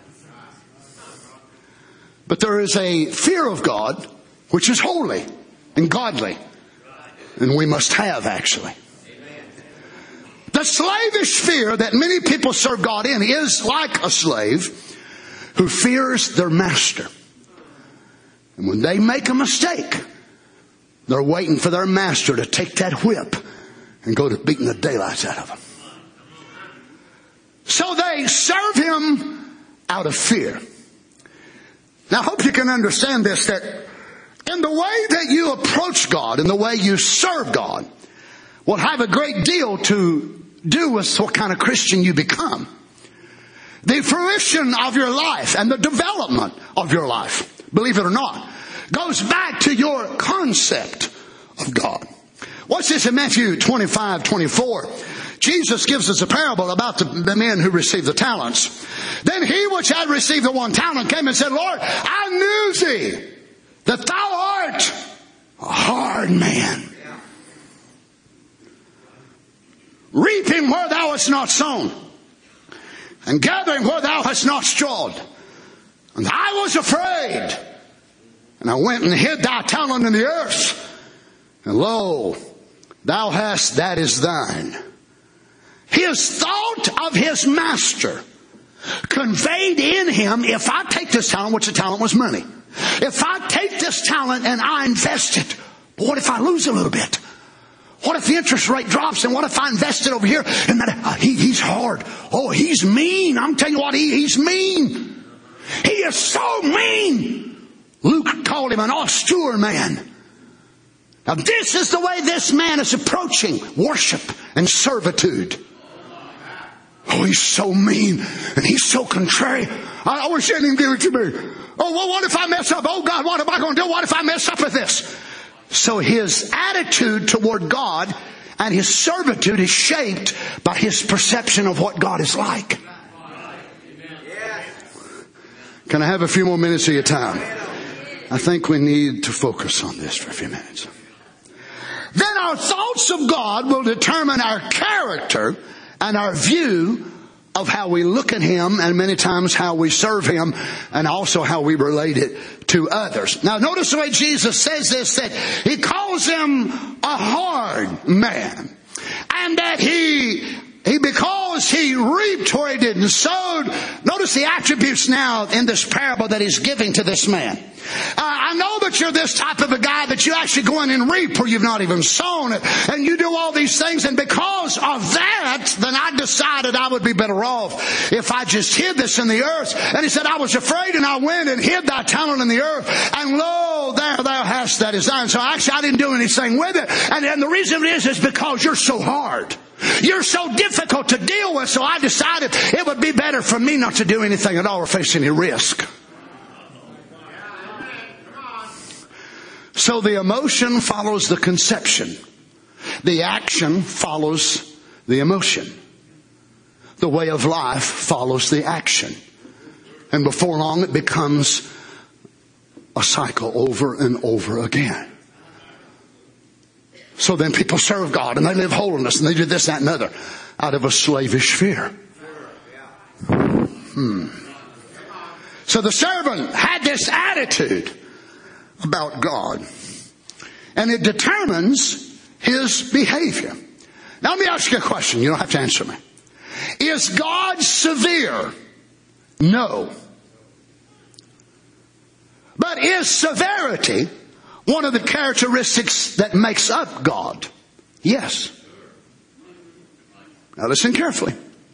But there is a fear of God, which is holy and godly. And we must have, actually. The slavish fear that many people serve God in is like a slave who fears their master. And when they make a mistake, they're waiting for their master to take that whip and go to beating the daylights out of them. So they serve him out of fear. Now I hope you can understand this, that in the way that you approach God, in the way you serve God, will have a great deal to do with what kind of Christian you become. The fruition of your life and the development of your life, believe it or not, goes back to your concept of God. Watch this in Matthew 25:24. Jesus gives us a parable about the men who received the talents. Then he which had received the 1 talent came and said, Lord, I knew thee, that thou art a hard man, reaping where thou hast not sown, and gathering where thou hast not strawed. And I was afraid, and I went and hid thy talent in the earth. And lo, thou hast, that is thine. His thought of his master conveyed in him, if I take this talent, which the talent was money, if I take this talent and I invest it, but what if I lose a little bit? What if the interest rate drops? And what if I invest it over here? And that, he's hard. Oh, he's mean. I'm telling you what, he's mean. He is so mean. Luke called him an austere man. Now this is the way this man is approaching worship and servitude. Oh, he's so mean and he's so contrary. I wish he didn't give it to me. Oh, well, what if I mess up? Oh God, what am I going to do? What if I mess up with this? So his attitude toward God and his servitude is shaped by his perception of what God is like. Can I have a few more minutes of your time? I think we need to focus on this for a few minutes. Then our thoughts of God will determine our character and our view of how we look at him, and many times how we serve him, and also how we relate it to others. Now notice the way Jesus says this, that he calls him a hard man, and that he because he reaped where he didn't sow. Notice the attributes now in this parable that he's giving to this man. I know that you're this type of a guy that you actually go in and reap where you've not even sown it, and you do all these things, and because of that, then I decided I would be better off if I just hid this in the earth. And he said, I was afraid, and I went and hid thy talent in the earth, and lo, there thou hast that is thine. So actually I didn't do anything with it, and the reason it is because you're so hard. You're so difficult to deal with, so I decided it would be better for me not to do anything at all or face any risk. So the emotion follows the conception. The action follows the emotion. The way of life follows the action. And before long it becomes a cycle over and over again. So then people serve God and they live holiness and they do this, that, and other out of a slavish fear. So the servant had this attitude about God, and it determines his behavior. Now let me ask you a question. You don't have to answer me. Is God severe? No. But is severity one of the characteristics that makes up God? Yes. Now listen carefully.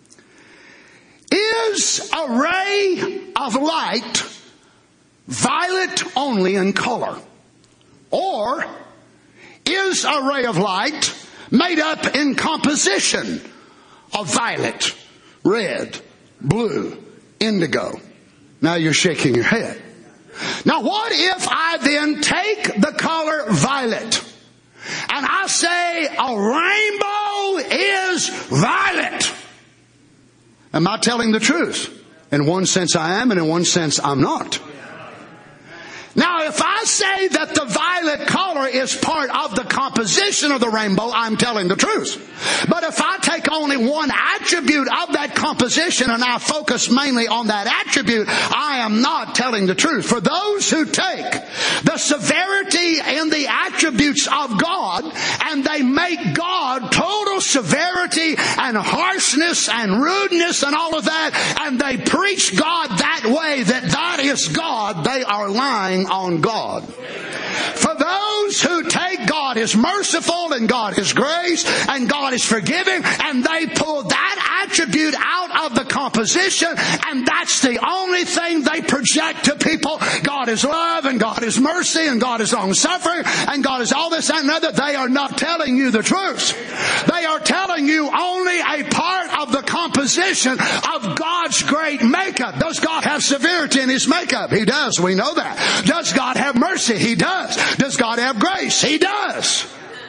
Is a ray of light violet only in color? Or is a ray of light made up in composition of violet, red, blue, indigo? Now you're shaking your head. Now what if I then take the color violet and I say a rainbow is violet? Am I telling the truth? In one sense I am, and in one sense I'm not. Now if I say that the violet color is part of the composition of the rainbow, I'm telling the truth. But if I take only one attribute of that composition and I focus mainly on that attribute, I am not telling the truth. For those who take the severity in the attributes of God and they make God total severity and harshness and rudeness and all of that, and they preach God that way, that is God, they are lying on God. For those who take God is merciful and God is grace and God is forgiving, and they pull that attribute out of the composition, and that's the only thing they project to people. God is love and God is mercy and God is long suffering and God is all this and another. They are not telling you the truth. They are telling you only a part of the composition of God's great makeup. Does God have severity in His makeup? He does. We know that. Does God have mercy? He does. Does God have grace? He does.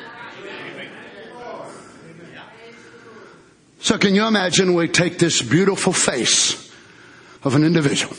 So can you imagine we take this beautiful face of an individual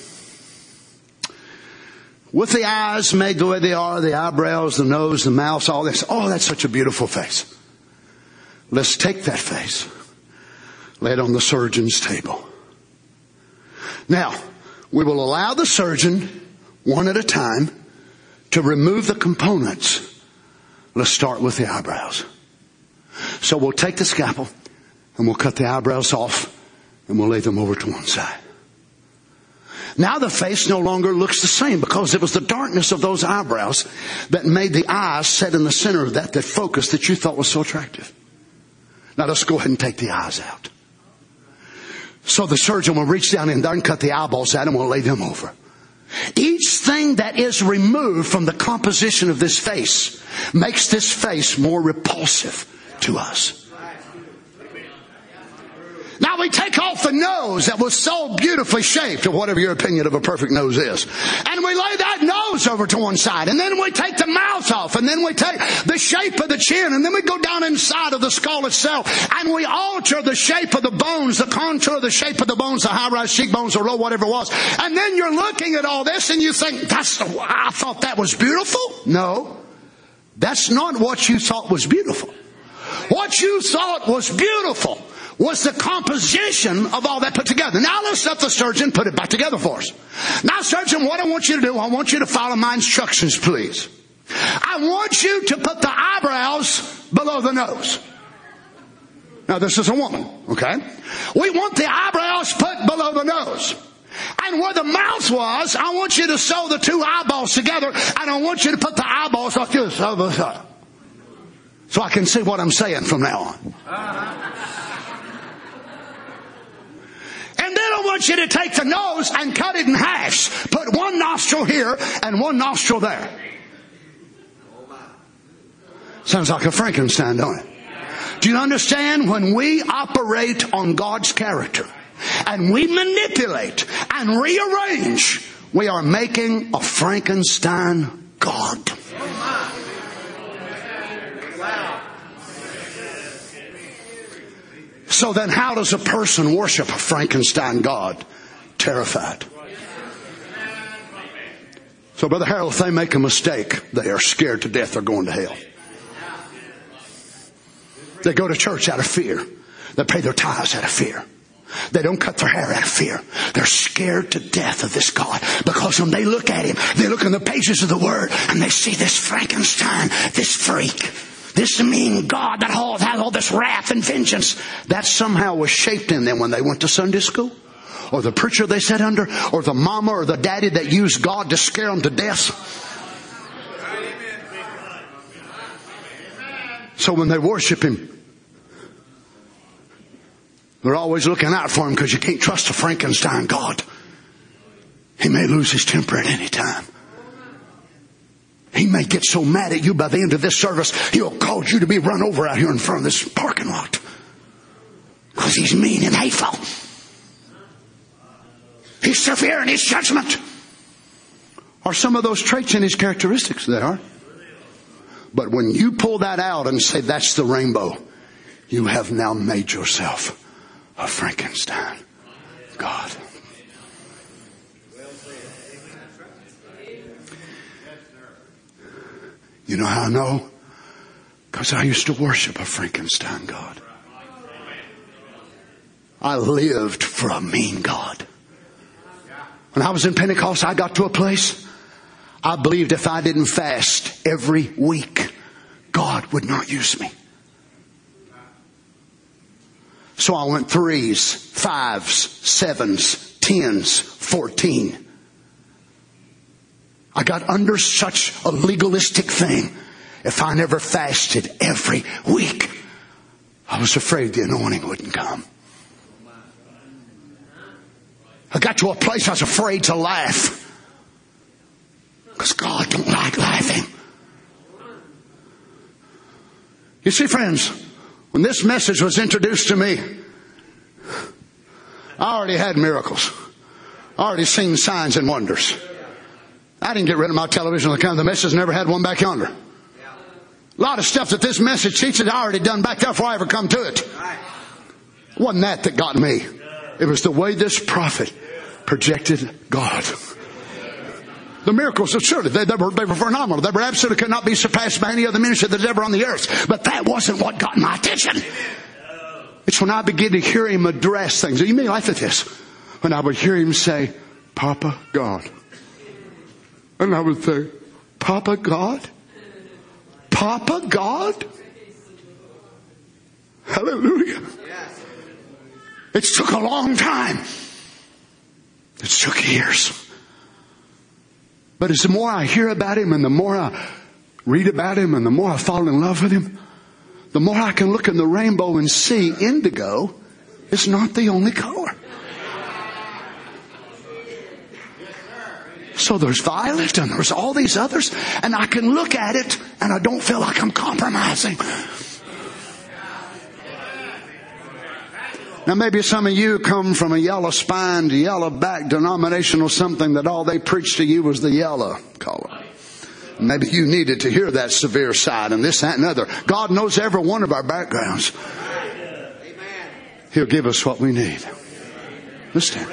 with the eyes made the way they are, the eyebrows, the nose, the mouth, all this. Oh, that's such a beautiful face. Let's take that face, lay it on the surgeon's table. Now, we will allow the surgeon, one at a time, to remove the components. Let's start with the eyebrows. So we'll take the scalpel and we'll cut the eyebrows off and we'll lay them over to one side. Now the face no longer looks the same because it was the darkness of those eyebrows that made the eyes set in the center of that focus that you thought was so attractive. Now let's go ahead and take the eyes out. So the surgeon will reach down in there and cut the eyeballs out and we'll lay them over. Each thing that is removed from the composition of this face makes this face more repulsive to us. Now we take off the nose that was so beautifully shaped, or whatever your opinion of a perfect nose is, and we lay that nose over to one side, and then we take the mouth off, and then we take the shape of the chin, and then we go down inside of the skull itself, and we alter the shape of the bones, the contour of the shape of the bones, the high-rise cheekbones or low, whatever it was. And then you're looking at all this and you think, I thought that was beautiful. No, that's not what you thought was beautiful. What you thought was beautiful was the composition of all that put together. Now let's let the surgeon put it back together for us. Now, surgeon, what I want you to do, I want you to follow my instructions, please. I want you to put the eyebrows below the nose. Now, this is a woman, okay? We want the eyebrows put below the nose. And where the mouth was, I want you to sew the two eyeballs together, and I want you to put the eyeballs like this over the side, so I can see what I'm saying from now on. And then I want you to take the nose and cut it in halves. Put one nostril here and one nostril there. Sounds like a Frankenstein, don't it? Do you understand? When we operate on God's character and we manipulate and rearrange, we are making a Frankenstein God. So then how does a person worship a Frankenstein God? Terrified. So Brother Harold, if they make a mistake, they are scared to death they're going to hell. They go to church out of fear. They pay their tithes out of fear. They don't cut their hair out of fear. They're scared to death of this God, because when they look at him, they look in the pages of the Word and they see this Frankenstein, this freak, this mean God that has all this wrath and vengeance. That somehow was shaped in them when they went to Sunday school, or the preacher they sat under, or the mama or the daddy that used God to scare them to death. So when they worship him, they're always looking out for him, because you can't trust a Frankenstein God. He may lose his temper at any time. He may get so mad at you by the end of this service, he'll cause you to be run over out here in front of this parking lot, because he's mean and hateful. He's severe in his judgment. Are some of those traits in his characteristics? They are. But when you pull that out and say that's the rainbow, you have now made yourself a Frankenstein God. You know how I know? Because I used to worship a Frankenstein God. I lived for a mean God. When I was in Pentecost, I got to a place, I believed if I didn't fast every week, God would not use me. So I went 3s, 5s, 7s, 10s, 14. I got under such a legalistic thing. If I never fasted every week, I was afraid the anointing wouldn't come. I got to a place I was afraid to laugh, because God don't like laughing. You see, friends, when this message was introduced to me, I already had miracles. I already seen signs and wonders. I didn't get rid of my television account. The message never had one back yonder. A lot of stuff that this message teaches I already done back there before I ever come to it. It wasn't that got me. It was the way this prophet projected God. The miracles, surely, they were phenomenal. They were absolutely could not be surpassed by any other ministry that's ever on the earth. But that wasn't what got my attention. It's when I began to hear him address things. You may laugh at this. When I would hear him say, Papa God. And I would say, Papa God? Papa God? Hallelujah. It took a long time. It took years. But as the more I hear about him and the more I read about him and the more I fall in love with him, the more I can look in the rainbow and see indigo is not the only color. So there's violet and there's all these others, and I can look at it and I don't feel like I'm compromising. Now maybe some of you come from a yellow spined, yellow back denominational something that all they preached to you was the yellow color. Maybe you needed to hear that severe side and this, that, and other. God knows every one of our backgrounds. He'll give us what we need. Let's stand.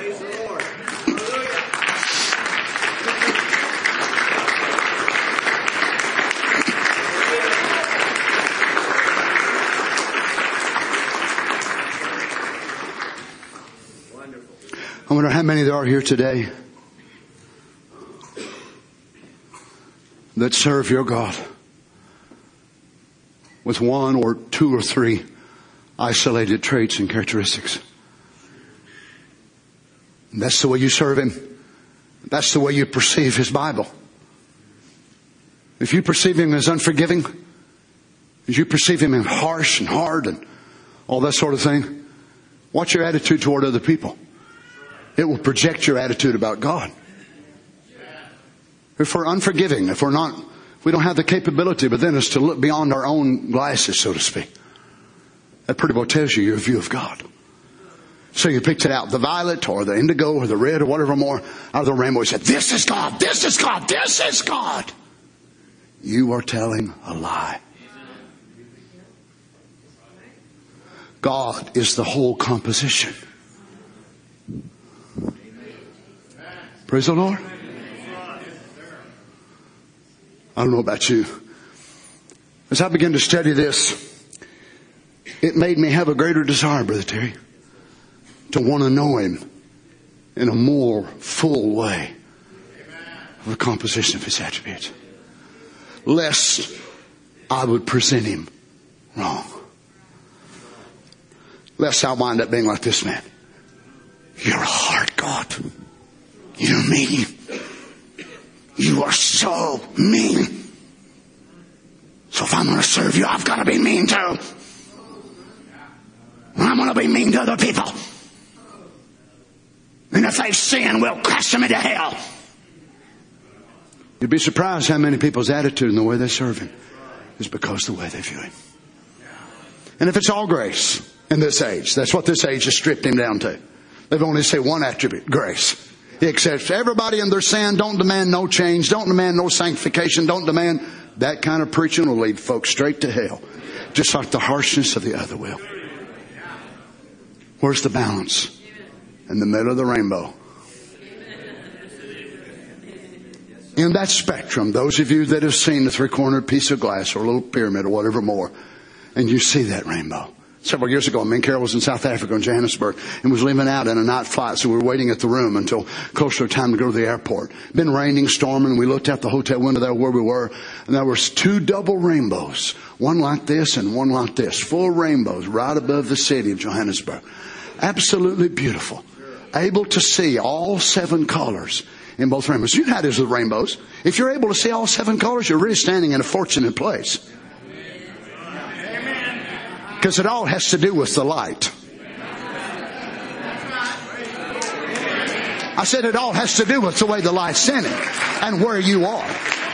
I wonder how many there are here today that serve your God with one or two or three isolated traits and characteristics. And that's the way you serve him. That's the way you perceive his Bible. If you perceive him as unforgiving, if you perceive him as harsh and hard and all that sort of thing, what's your attitude toward other people? It will project your attitude about God. If we're unforgiving, if we don't have the capability within us to look beyond our own glasses, so to speak, that pretty well tells you your view of God. So you picked it out, the violet or the indigo or the red or whatever more out of the rainbow. You said, this is God, this is God, this is God. You are telling a lie. God is the whole composition. Praise the Lord. I don't know about you. As I began to study this, it made me have a greater desire, Brother Terry, to want to know Him in a more full way of the composition of His attributes. Lest I would present Him wrong. Lest I wind up being like this man. You're a hard God. You're mean. You are so mean. So if I'm going to serve you, I've got to be mean too. I'm going to be mean to other people. And if they sin, we'll cast them into hell. You'd be surprised how many people's attitude and the way they serve Him is because of the way they view Him. And if it's all grace in this age, that's what this age has stripped Him down to. They've only said one attribute, grace. He accepts everybody in their sin, don't demand no change, don't demand no sanctification, don't demand. That kind of preaching will lead folks straight to hell. Just like the harshness of the other will. Where's the balance? In the middle of the rainbow. In that spectrum, those of you that have seen the three-cornered piece of glass or a little pyramid or whatever more, and you see that rainbow. Several years ago, me and Carol was in South Africa in Johannesburg and was leaving out in a night flight, so we were waiting at the room until closer to time to go to the airport. Been raining, storming, and we looked out the hotel window there where we were, and there was two double rainbows, one like this and one like this, full rainbows right above the city of Johannesburg. Absolutely beautiful. Able to see all 7 colors in both rainbows. You know how it is with rainbows. If you're able to see all 7 colors, you're really standing in a fortunate place. Because it all has to do with the light. I said it all has to do with the way the light's standing and where you are.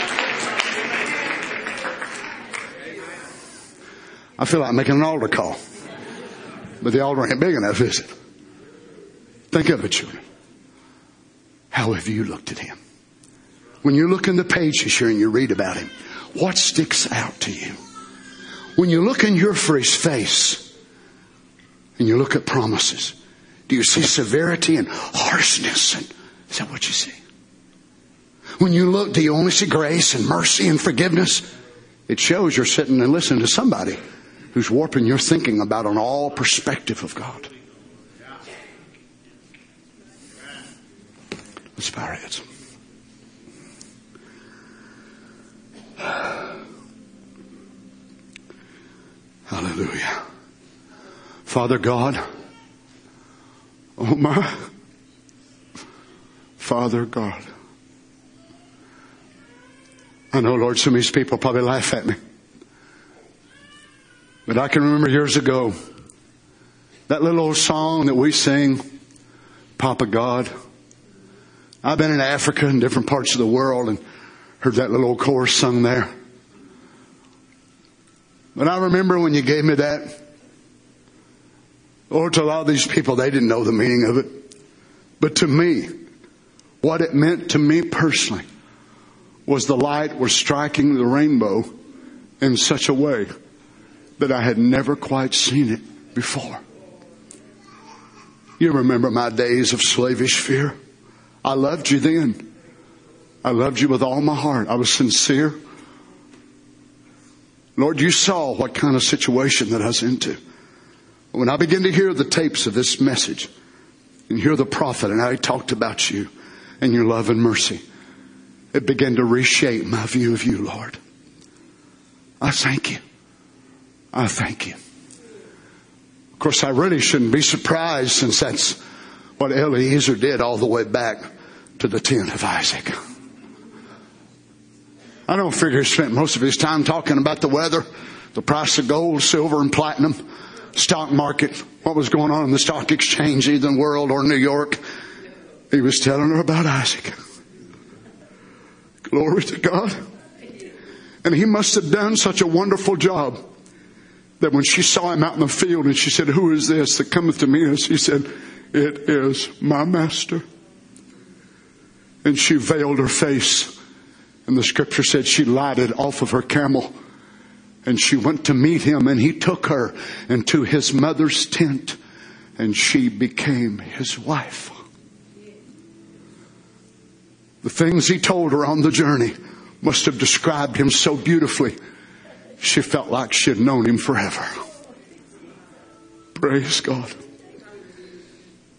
I feel like making an altar call. But the altar ain't big enough, is it? Think of it, children. How have you looked at Him? When you look in the pages here and you read about Him, what sticks out to you? When you look in your face and you look at promises, do you see severity and harshness? And is that what you see? When you look, do you only see grace and mercy and forgiveness? It shows you're sitting and listening to somebody who's warping your thinking about an all perspective of God. Let's bow our heads. Hallelujah. Father God, oh my Father God. I know, Lord, some of these people probably laugh at me. But I can remember years ago, that little old song that we sing, Papa God. I've been in Africa and different parts of the world and heard that little old chorus sung there. But I remember when you gave me that, Lord, to a lot of these people, they didn't know the meaning of it. But to me, what it meant to me personally was the light was striking the rainbow in such a way that I had never quite seen it before. You remember my days of slavish fear. I loved you then. I loved you with all my heart. I was sincere. Lord, you saw what kind of situation that I was into. When I began to hear the tapes of this message and hear the prophet and how he talked about you and your love and mercy, it began to reshape my view of you, Lord. I thank you. I thank you. Of course, I really shouldn't be surprised, since that's what Eliezer did all the way back to the tent of Isaac. I don't figure he spent most of his time talking about the weather, the price of gold, silver, and platinum, stock market, what was going on in the stock exchange, either in the world or New York. He was telling her about Isaac. Glory to God. And he must have done such a wonderful job that when she saw him out in the field and she said, "Who is this that cometh to me?" And she said, "It is my master." And she veiled her face. And the scripture said she lighted off of her camel. And she went to meet him, and he took her into his mother's tent. And she became his wife. The things he told her on the journey must have described him so beautifully. She felt like she had known him forever. Praise God.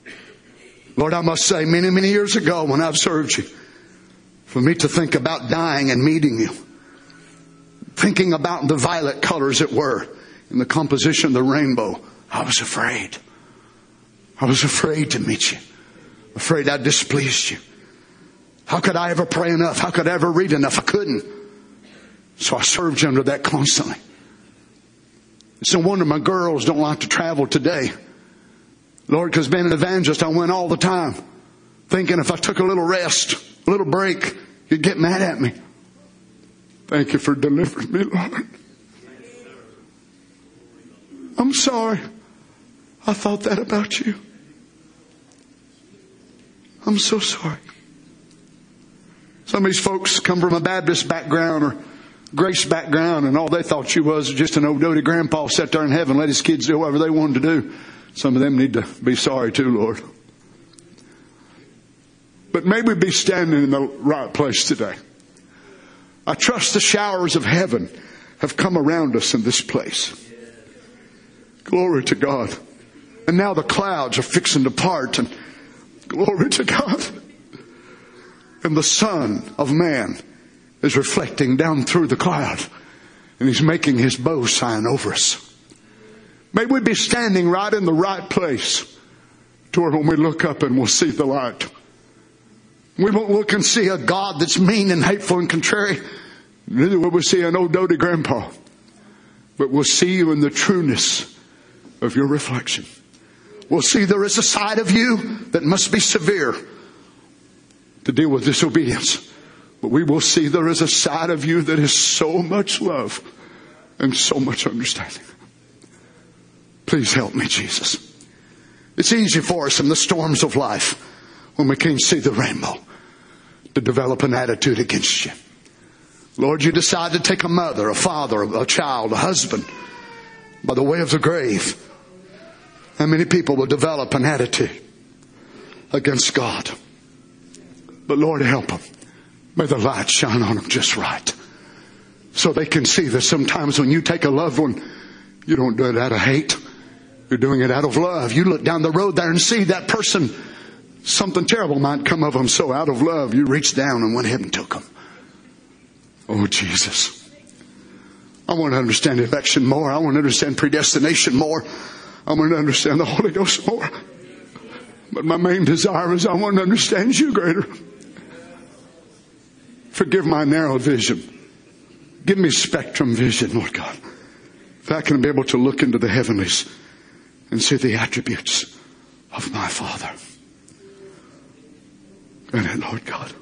Lord, I must say, many, many years ago when I've served you, for me to think about dying and meeting you, thinking about the violet colors that were in the composition of the rainbow, I was afraid. I was afraid to meet you. Afraid I displeased you. How could I ever pray enough? How could I ever read enough? I couldn't. So I served you under that constantly. It's no wonder my girls don't like to travel today. Lord, because being an evangelist, I went all the time, thinking if I took a little rest, a little break, you'd get mad at me. Thank you for delivering me, Lord. I'm sorry. I thought that about you. I'm so sorry. Some of these folks come from a Baptist background or Grace background, and all they thought you was just an old doty grandpa sat there in heaven, let his kids do whatever they wanted to do. Some of them need to be sorry too, Lord. But may we be standing in the right place today. I trust the showers of heaven have come around us in this place. Glory to God. And now the clouds are fixing to part, and glory to God. And the Son of Man is reflecting down through the cloud, and He's making His bow sign over us. May we be standing right in the right place to where when we look up and we'll see the light. We won't look and see a God that's mean and hateful and contrary. Neither will we see an old doty grandpa. But we'll see you in the trueness of your reflection. We'll see there is a side of you that must be severe to deal with disobedience. But we will see there is a side of you that is so much love and so much understanding. Please help me, Jesus. It's easy for us in the storms of life when we can't see the rainbow to develop an attitude against you. Lord, you decide to take a mother, a father, a child, a husband by the way of the grave. How many people will develop an attitude against God? But Lord, help them. May the light shine on them just right, so they can see that sometimes when you take a loved one, you don't do it out of hate. You're doing it out of love. You look down the road there and see that person, something terrible might come of them. So out of love, you reached down and went ahead and took them. Oh, Jesus. I want to understand election more. I want to understand predestination more. I want to understand the Holy Ghost more. But my main desire is I want to understand you greater. Forgive my narrow vision. Give me spectrum vision, Lord God. That I can be able to look into the heavenlies and see the attributes of my Father. Grant it, Lord God.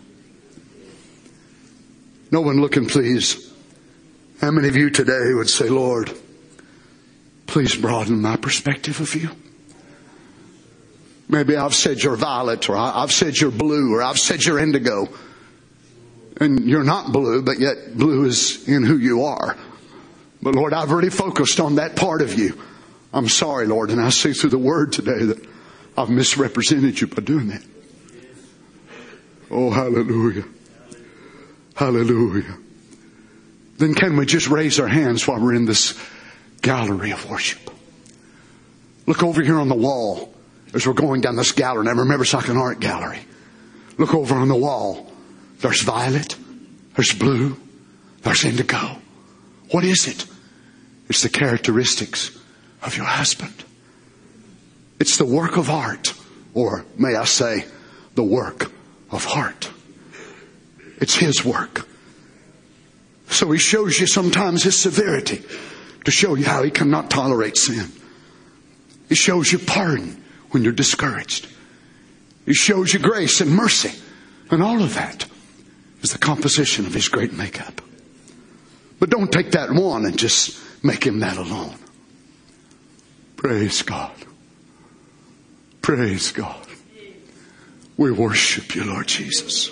No one looking, please. How many of you today would say, Lord, please broaden my perspective of you? Maybe I've said you're violet, or I've said you're blue, or I've said you're indigo. And you're not blue, but yet blue is in who you are. But Lord, I've already focused on that part of you. I'm sorry, Lord, and I see through the word today that I've misrepresented you by doing that. Oh, hallelujah. Hallelujah. Then can we just raise our hands while we're in this gallery of worship? Look over here on the wall as we're going down this gallery. Now remember, it's like an art gallery. Look over on the wall. There's violet. There's blue. There's indigo. What is it? It's the characteristics of your husband. It's the work of art, or may I say, the work of heart. It's His work. So He shows you sometimes His severity to show you how He cannot tolerate sin. He shows you pardon when you're discouraged. He shows you grace and mercy. And all of that is the composition of His great makeup. But don't take that one and just make Him that alone. Praise God. Praise God. We worship you, Lord Jesus.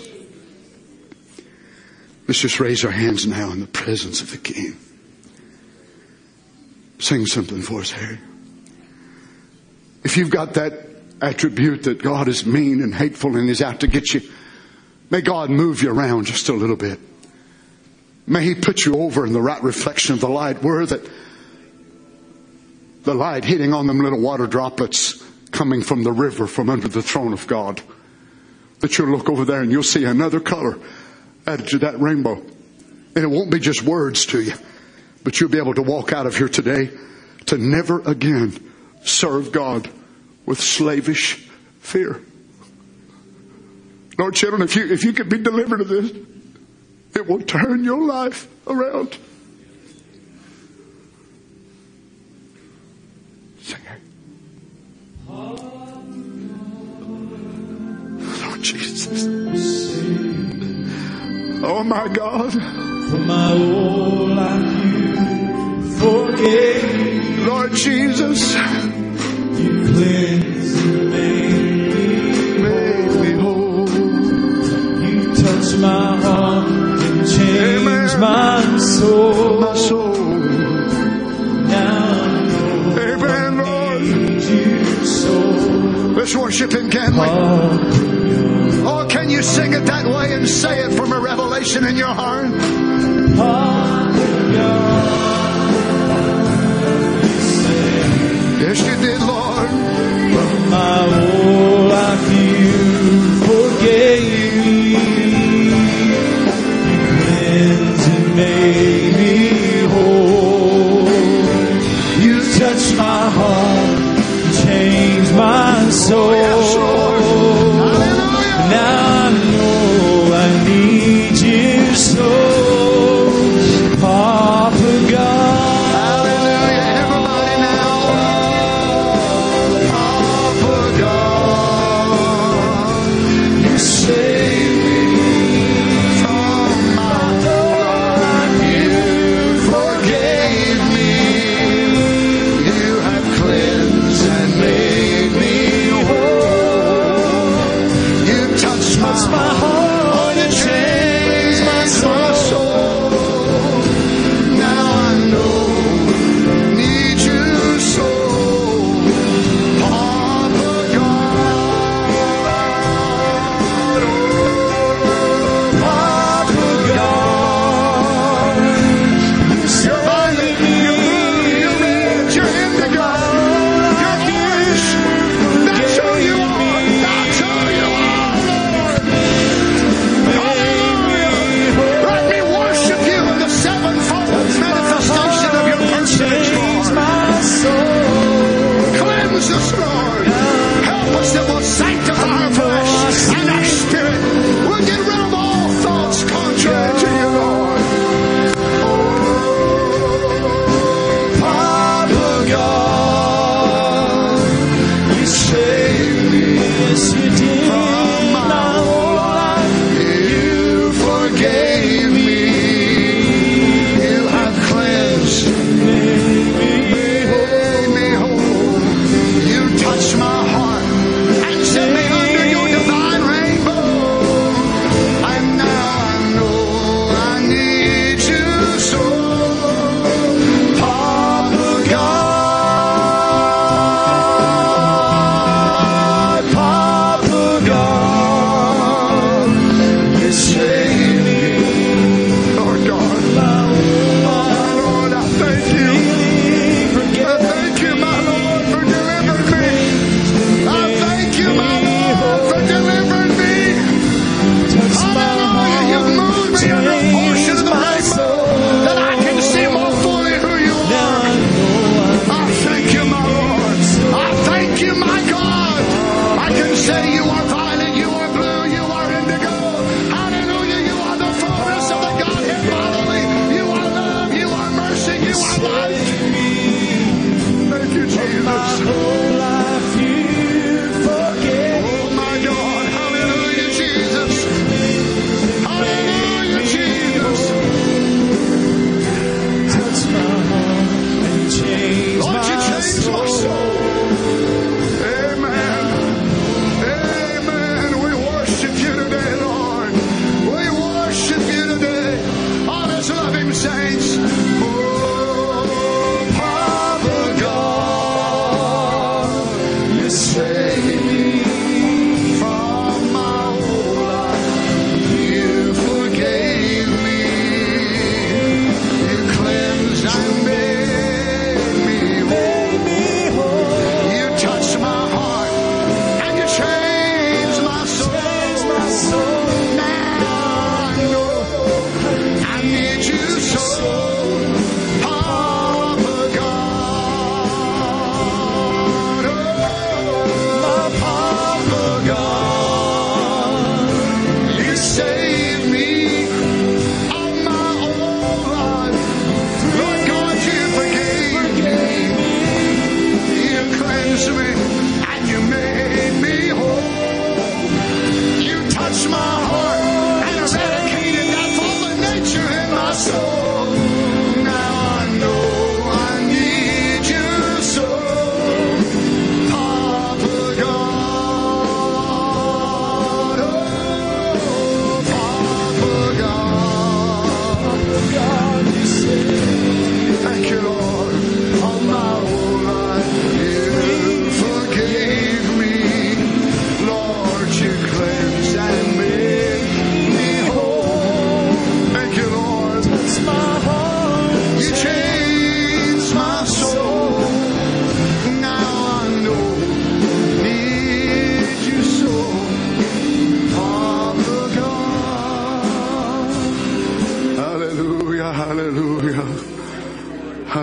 Let's just raise our hands now in the presence of the King. Sing something for us, Harry. If you've got that attribute that God is mean and hateful and is out to get you, may God move you around just a little bit. May He put you over in the right reflection of the light, where that the light hitting on them little water droplets coming from the river from under the throne of God. That you'll look over there and you'll see another color added to that rainbow. And it won't be just words to you, but you'll be able to walk out of here today to never again serve God with slavish fear. Lord, children, if you could be delivered of this, it will turn your life around. Sing it. Lord Jesus. Oh my God. For my whole life you forgave. Lord Jesus. You cleansed and made me whole. You touched my heart and changed my soul. My soul. Now I know Amen, I need you so. Let's worship Him, can we? Oh, can you sing it that way and say it from a revelation in your heart? Yes, you did, Lord. From my whole life you forgave me. You cleansed and made me whole. You touched my heart, changed my soul. Yes, Lord. Hallelujah. Now I know I need you so, Papa God. Hallelujah. Everybody now. Papa God. You saved me From my life you forgave me. You have cleansed and made me whole. You touched my heart and changed my soul. Now I know I need you so. Papa God, oh, Papa God. You're violet, you're red, you're indigo, you're orange. That's who you are. That's who you are, Lord. Hallelujah. Let me worship you in the sevenfold manifestation of your personage, Lord. Cleanse us, Lord. Help us that will sanctify our flesh and our spirit. We'll get rid of all thoughts contrary to you, Lord. Oh, Papa God, you saved me. Yes, you did. From my whole life, you forgave me. You have cleansed, made me whole. You touched my heart and set me under your divine rainbow. And now I know I need you so, Papa God, Papa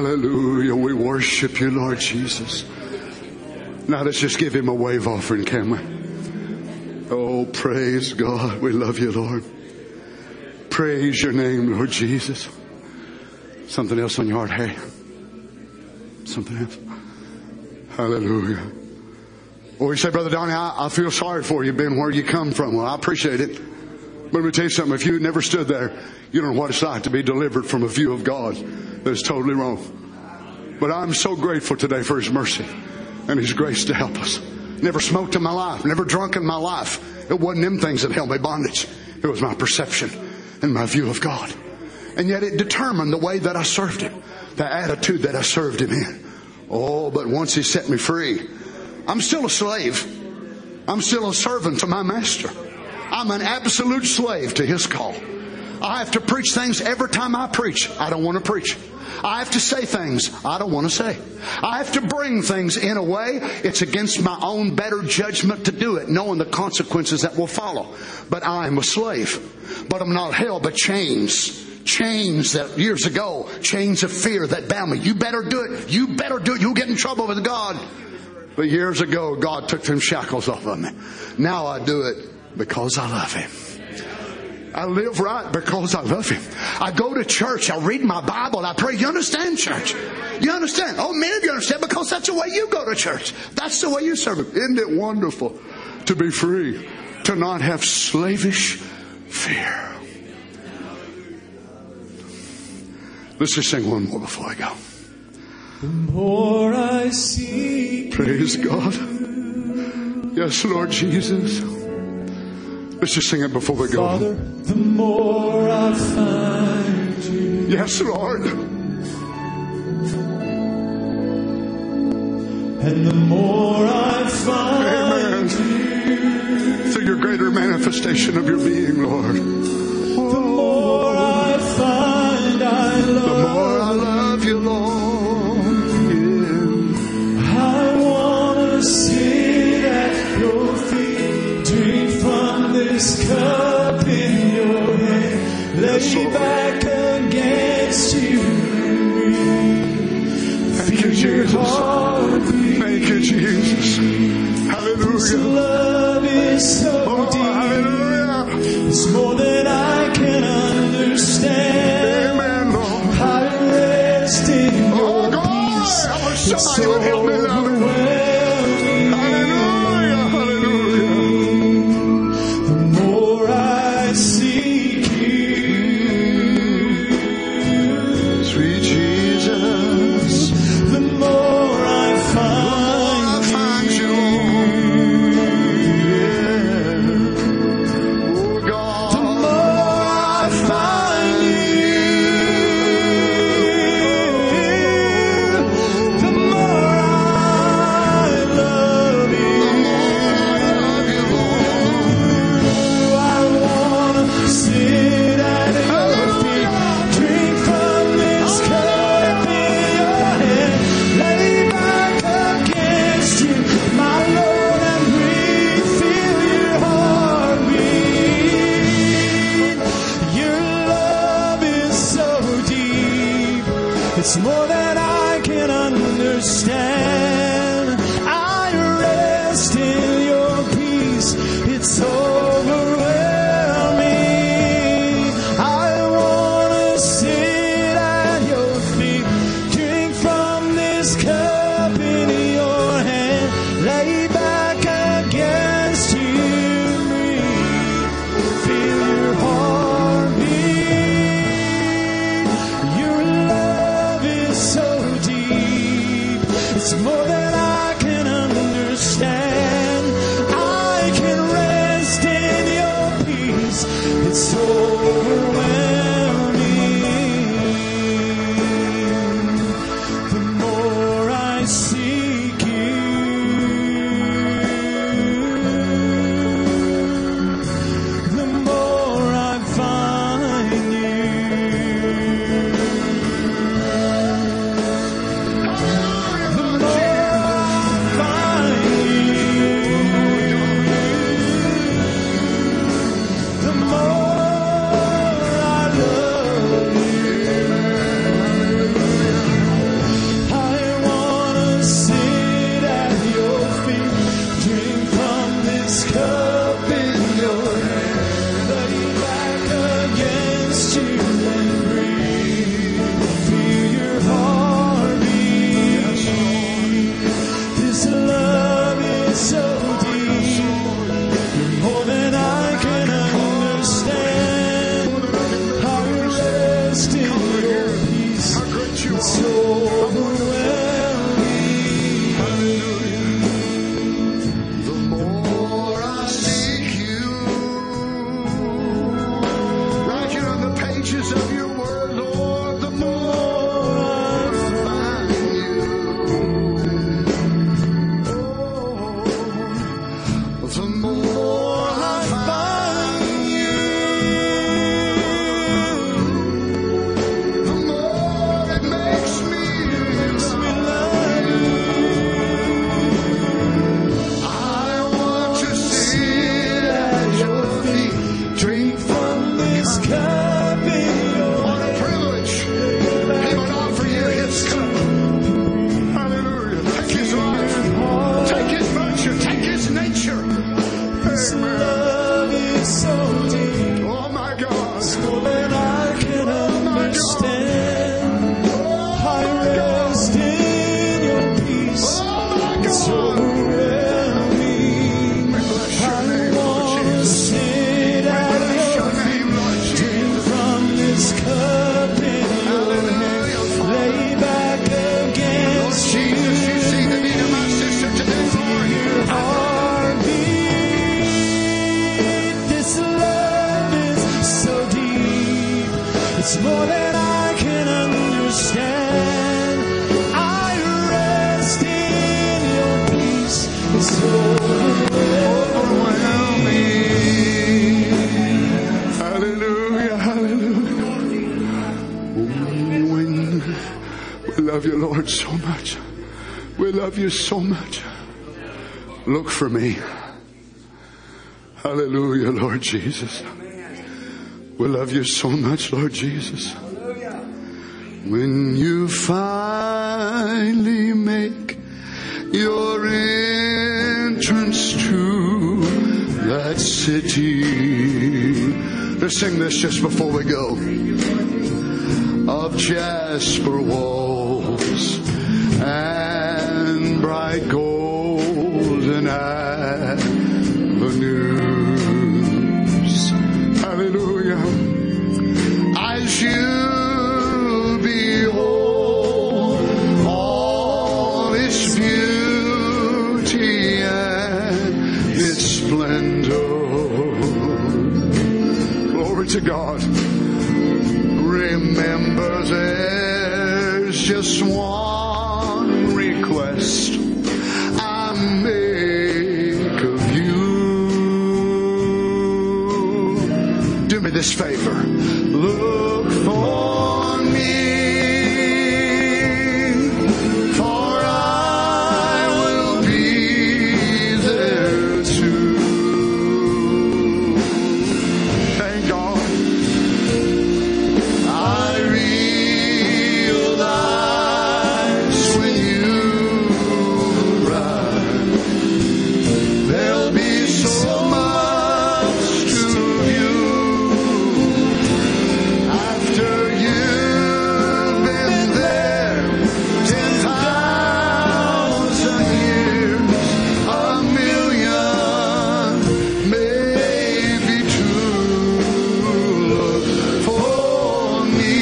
Hallelujah. We worship you, Lord Jesus. Now let's just give him a wave offering, can we? Oh, praise God. We love you, Lord. Praise your name, Lord Jesus. Something else on your heart, hey? Something else? Hallelujah. Oh, you say, Brother Donnie, I feel sorry for you being where you come from. Well, I appreciate it. But let me tell you something. If you never stood there, you don't know what it's like to be delivered from a view of God that is totally wrong. But I'm so grateful today for His mercy and His grace to help us. Never smoked in my life. Never drunk in my life. It wasn't them things that held me bondage. It was my perception and my view of God. And yet it determined the way that I served Him. The attitude that I served Him in. Oh, but once He set me free, I'm still a slave. I'm still a servant to my Master. I'm an absolute slave to His call. I have to preach things every time I preach. I don't want to preach. I have to say things I don't want to say. I have to bring things in a way it's against my own better judgment to do it, knowing the consequences that will follow. But I am a slave. But I'm not held by chains. Chains that years ago, chains of fear that bound me. You better do it. You better do it. You'll get in trouble with God. But years ago, God took them shackles off of me. Now I do it because I love Him. I live right because I love Him. I go to church. I read my Bible. I pray. You understand, church? You understand? Oh, many of you understand because that's the way you go to church. That's the way you serve Him. Isn't it wonderful to be free? To not have slavish fear. Let's just sing one more before I go. The more I seek Praise God. Yes, Lord Jesus. Let's just sing it before we go. Father, the more I find you. Yes, Lord. And the more I find you. Through your greater manifestation of your being, Lord. The more I find I love. The more I love you, Lord. Yeah. I want to sit at your feet. Drink from this cup in your hand. Lay back against you. Thank you, Jesus. Thank you, Jesus. Hallelujah. This love is so deep. Hallelujah. It's more than I can understand. Amen, Lord. I rest in your peace. I wish somebody would help me love Him. Hallelujah. Hallelujah. The more I seek you, sweet Jesus, the more I find you. Yeah. Oh God. The more the more I find you, the more it makes me love you. I want to sit at your feet, drink from this cup in your hand. What a privilege. He would offer you his cup. Hallelujah. Take his life. Take his virtue. Take his nature. His love is so deep. Oh my God. It's more than I can understand. I rest in your peace. Oh my It's God. overwhelming. We bless your I name, Lord want to Jesus. sit at Bless your your name, Lord drink Jesus. from this cup in your hand. Lay back Lord against Jesus, you see the need of my sister today, Lord. heartbeat. This love is so deep. It's more than I can understand. I rest in your peace. It's overwhelming. Hallelujah, hallelujah. When we love you, Lord, so much. We love you so much. Look for me. Hallelujah, Lord Jesus. We love you so much, Lord Jesus. When you finally make your entrance to that city. Let's sing this just before we go. Of jasper walls and bright golden avenues. Hallelujah. As you behold all its beauty and its splendor. Glory to God. Remember, there's just one request I make of you. Do me this favor. Look for me, for I will be there too. Thank God. I realize when you arrive, there'll be so much to view. After you've been there 10,000 years, a million, maybe two. Look for me,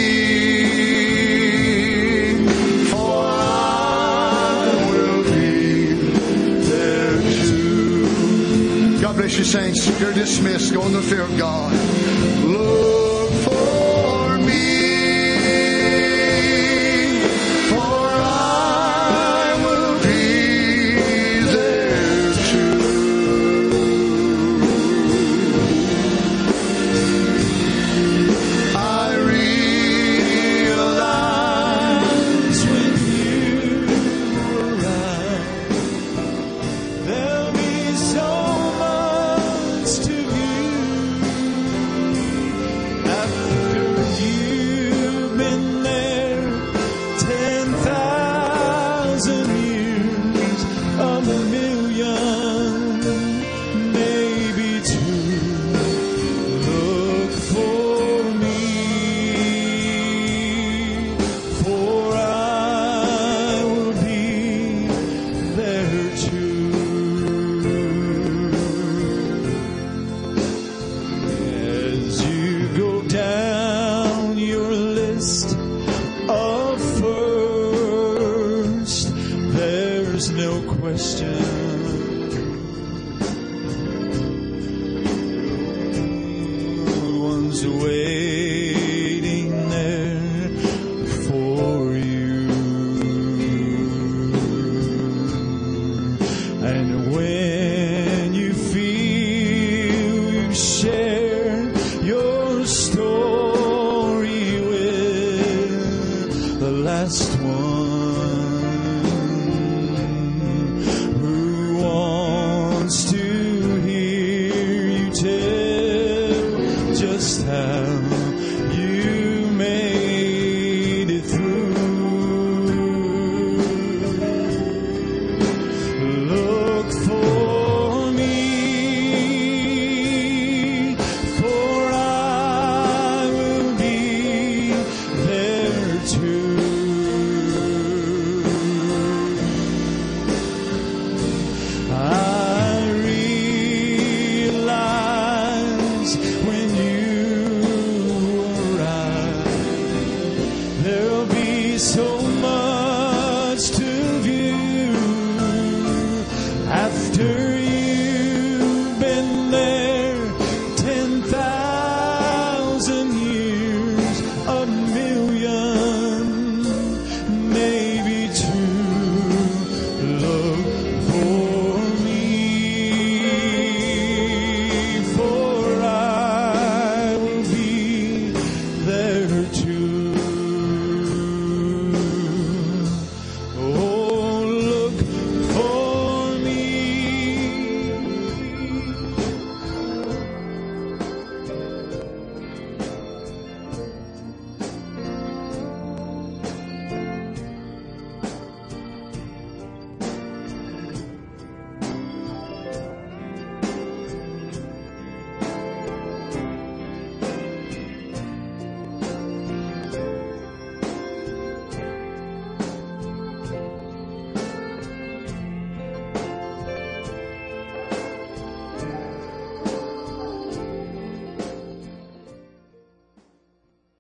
for I will be there too. God bless you, saints. You're dismissed. Go in the fear of God. Lord,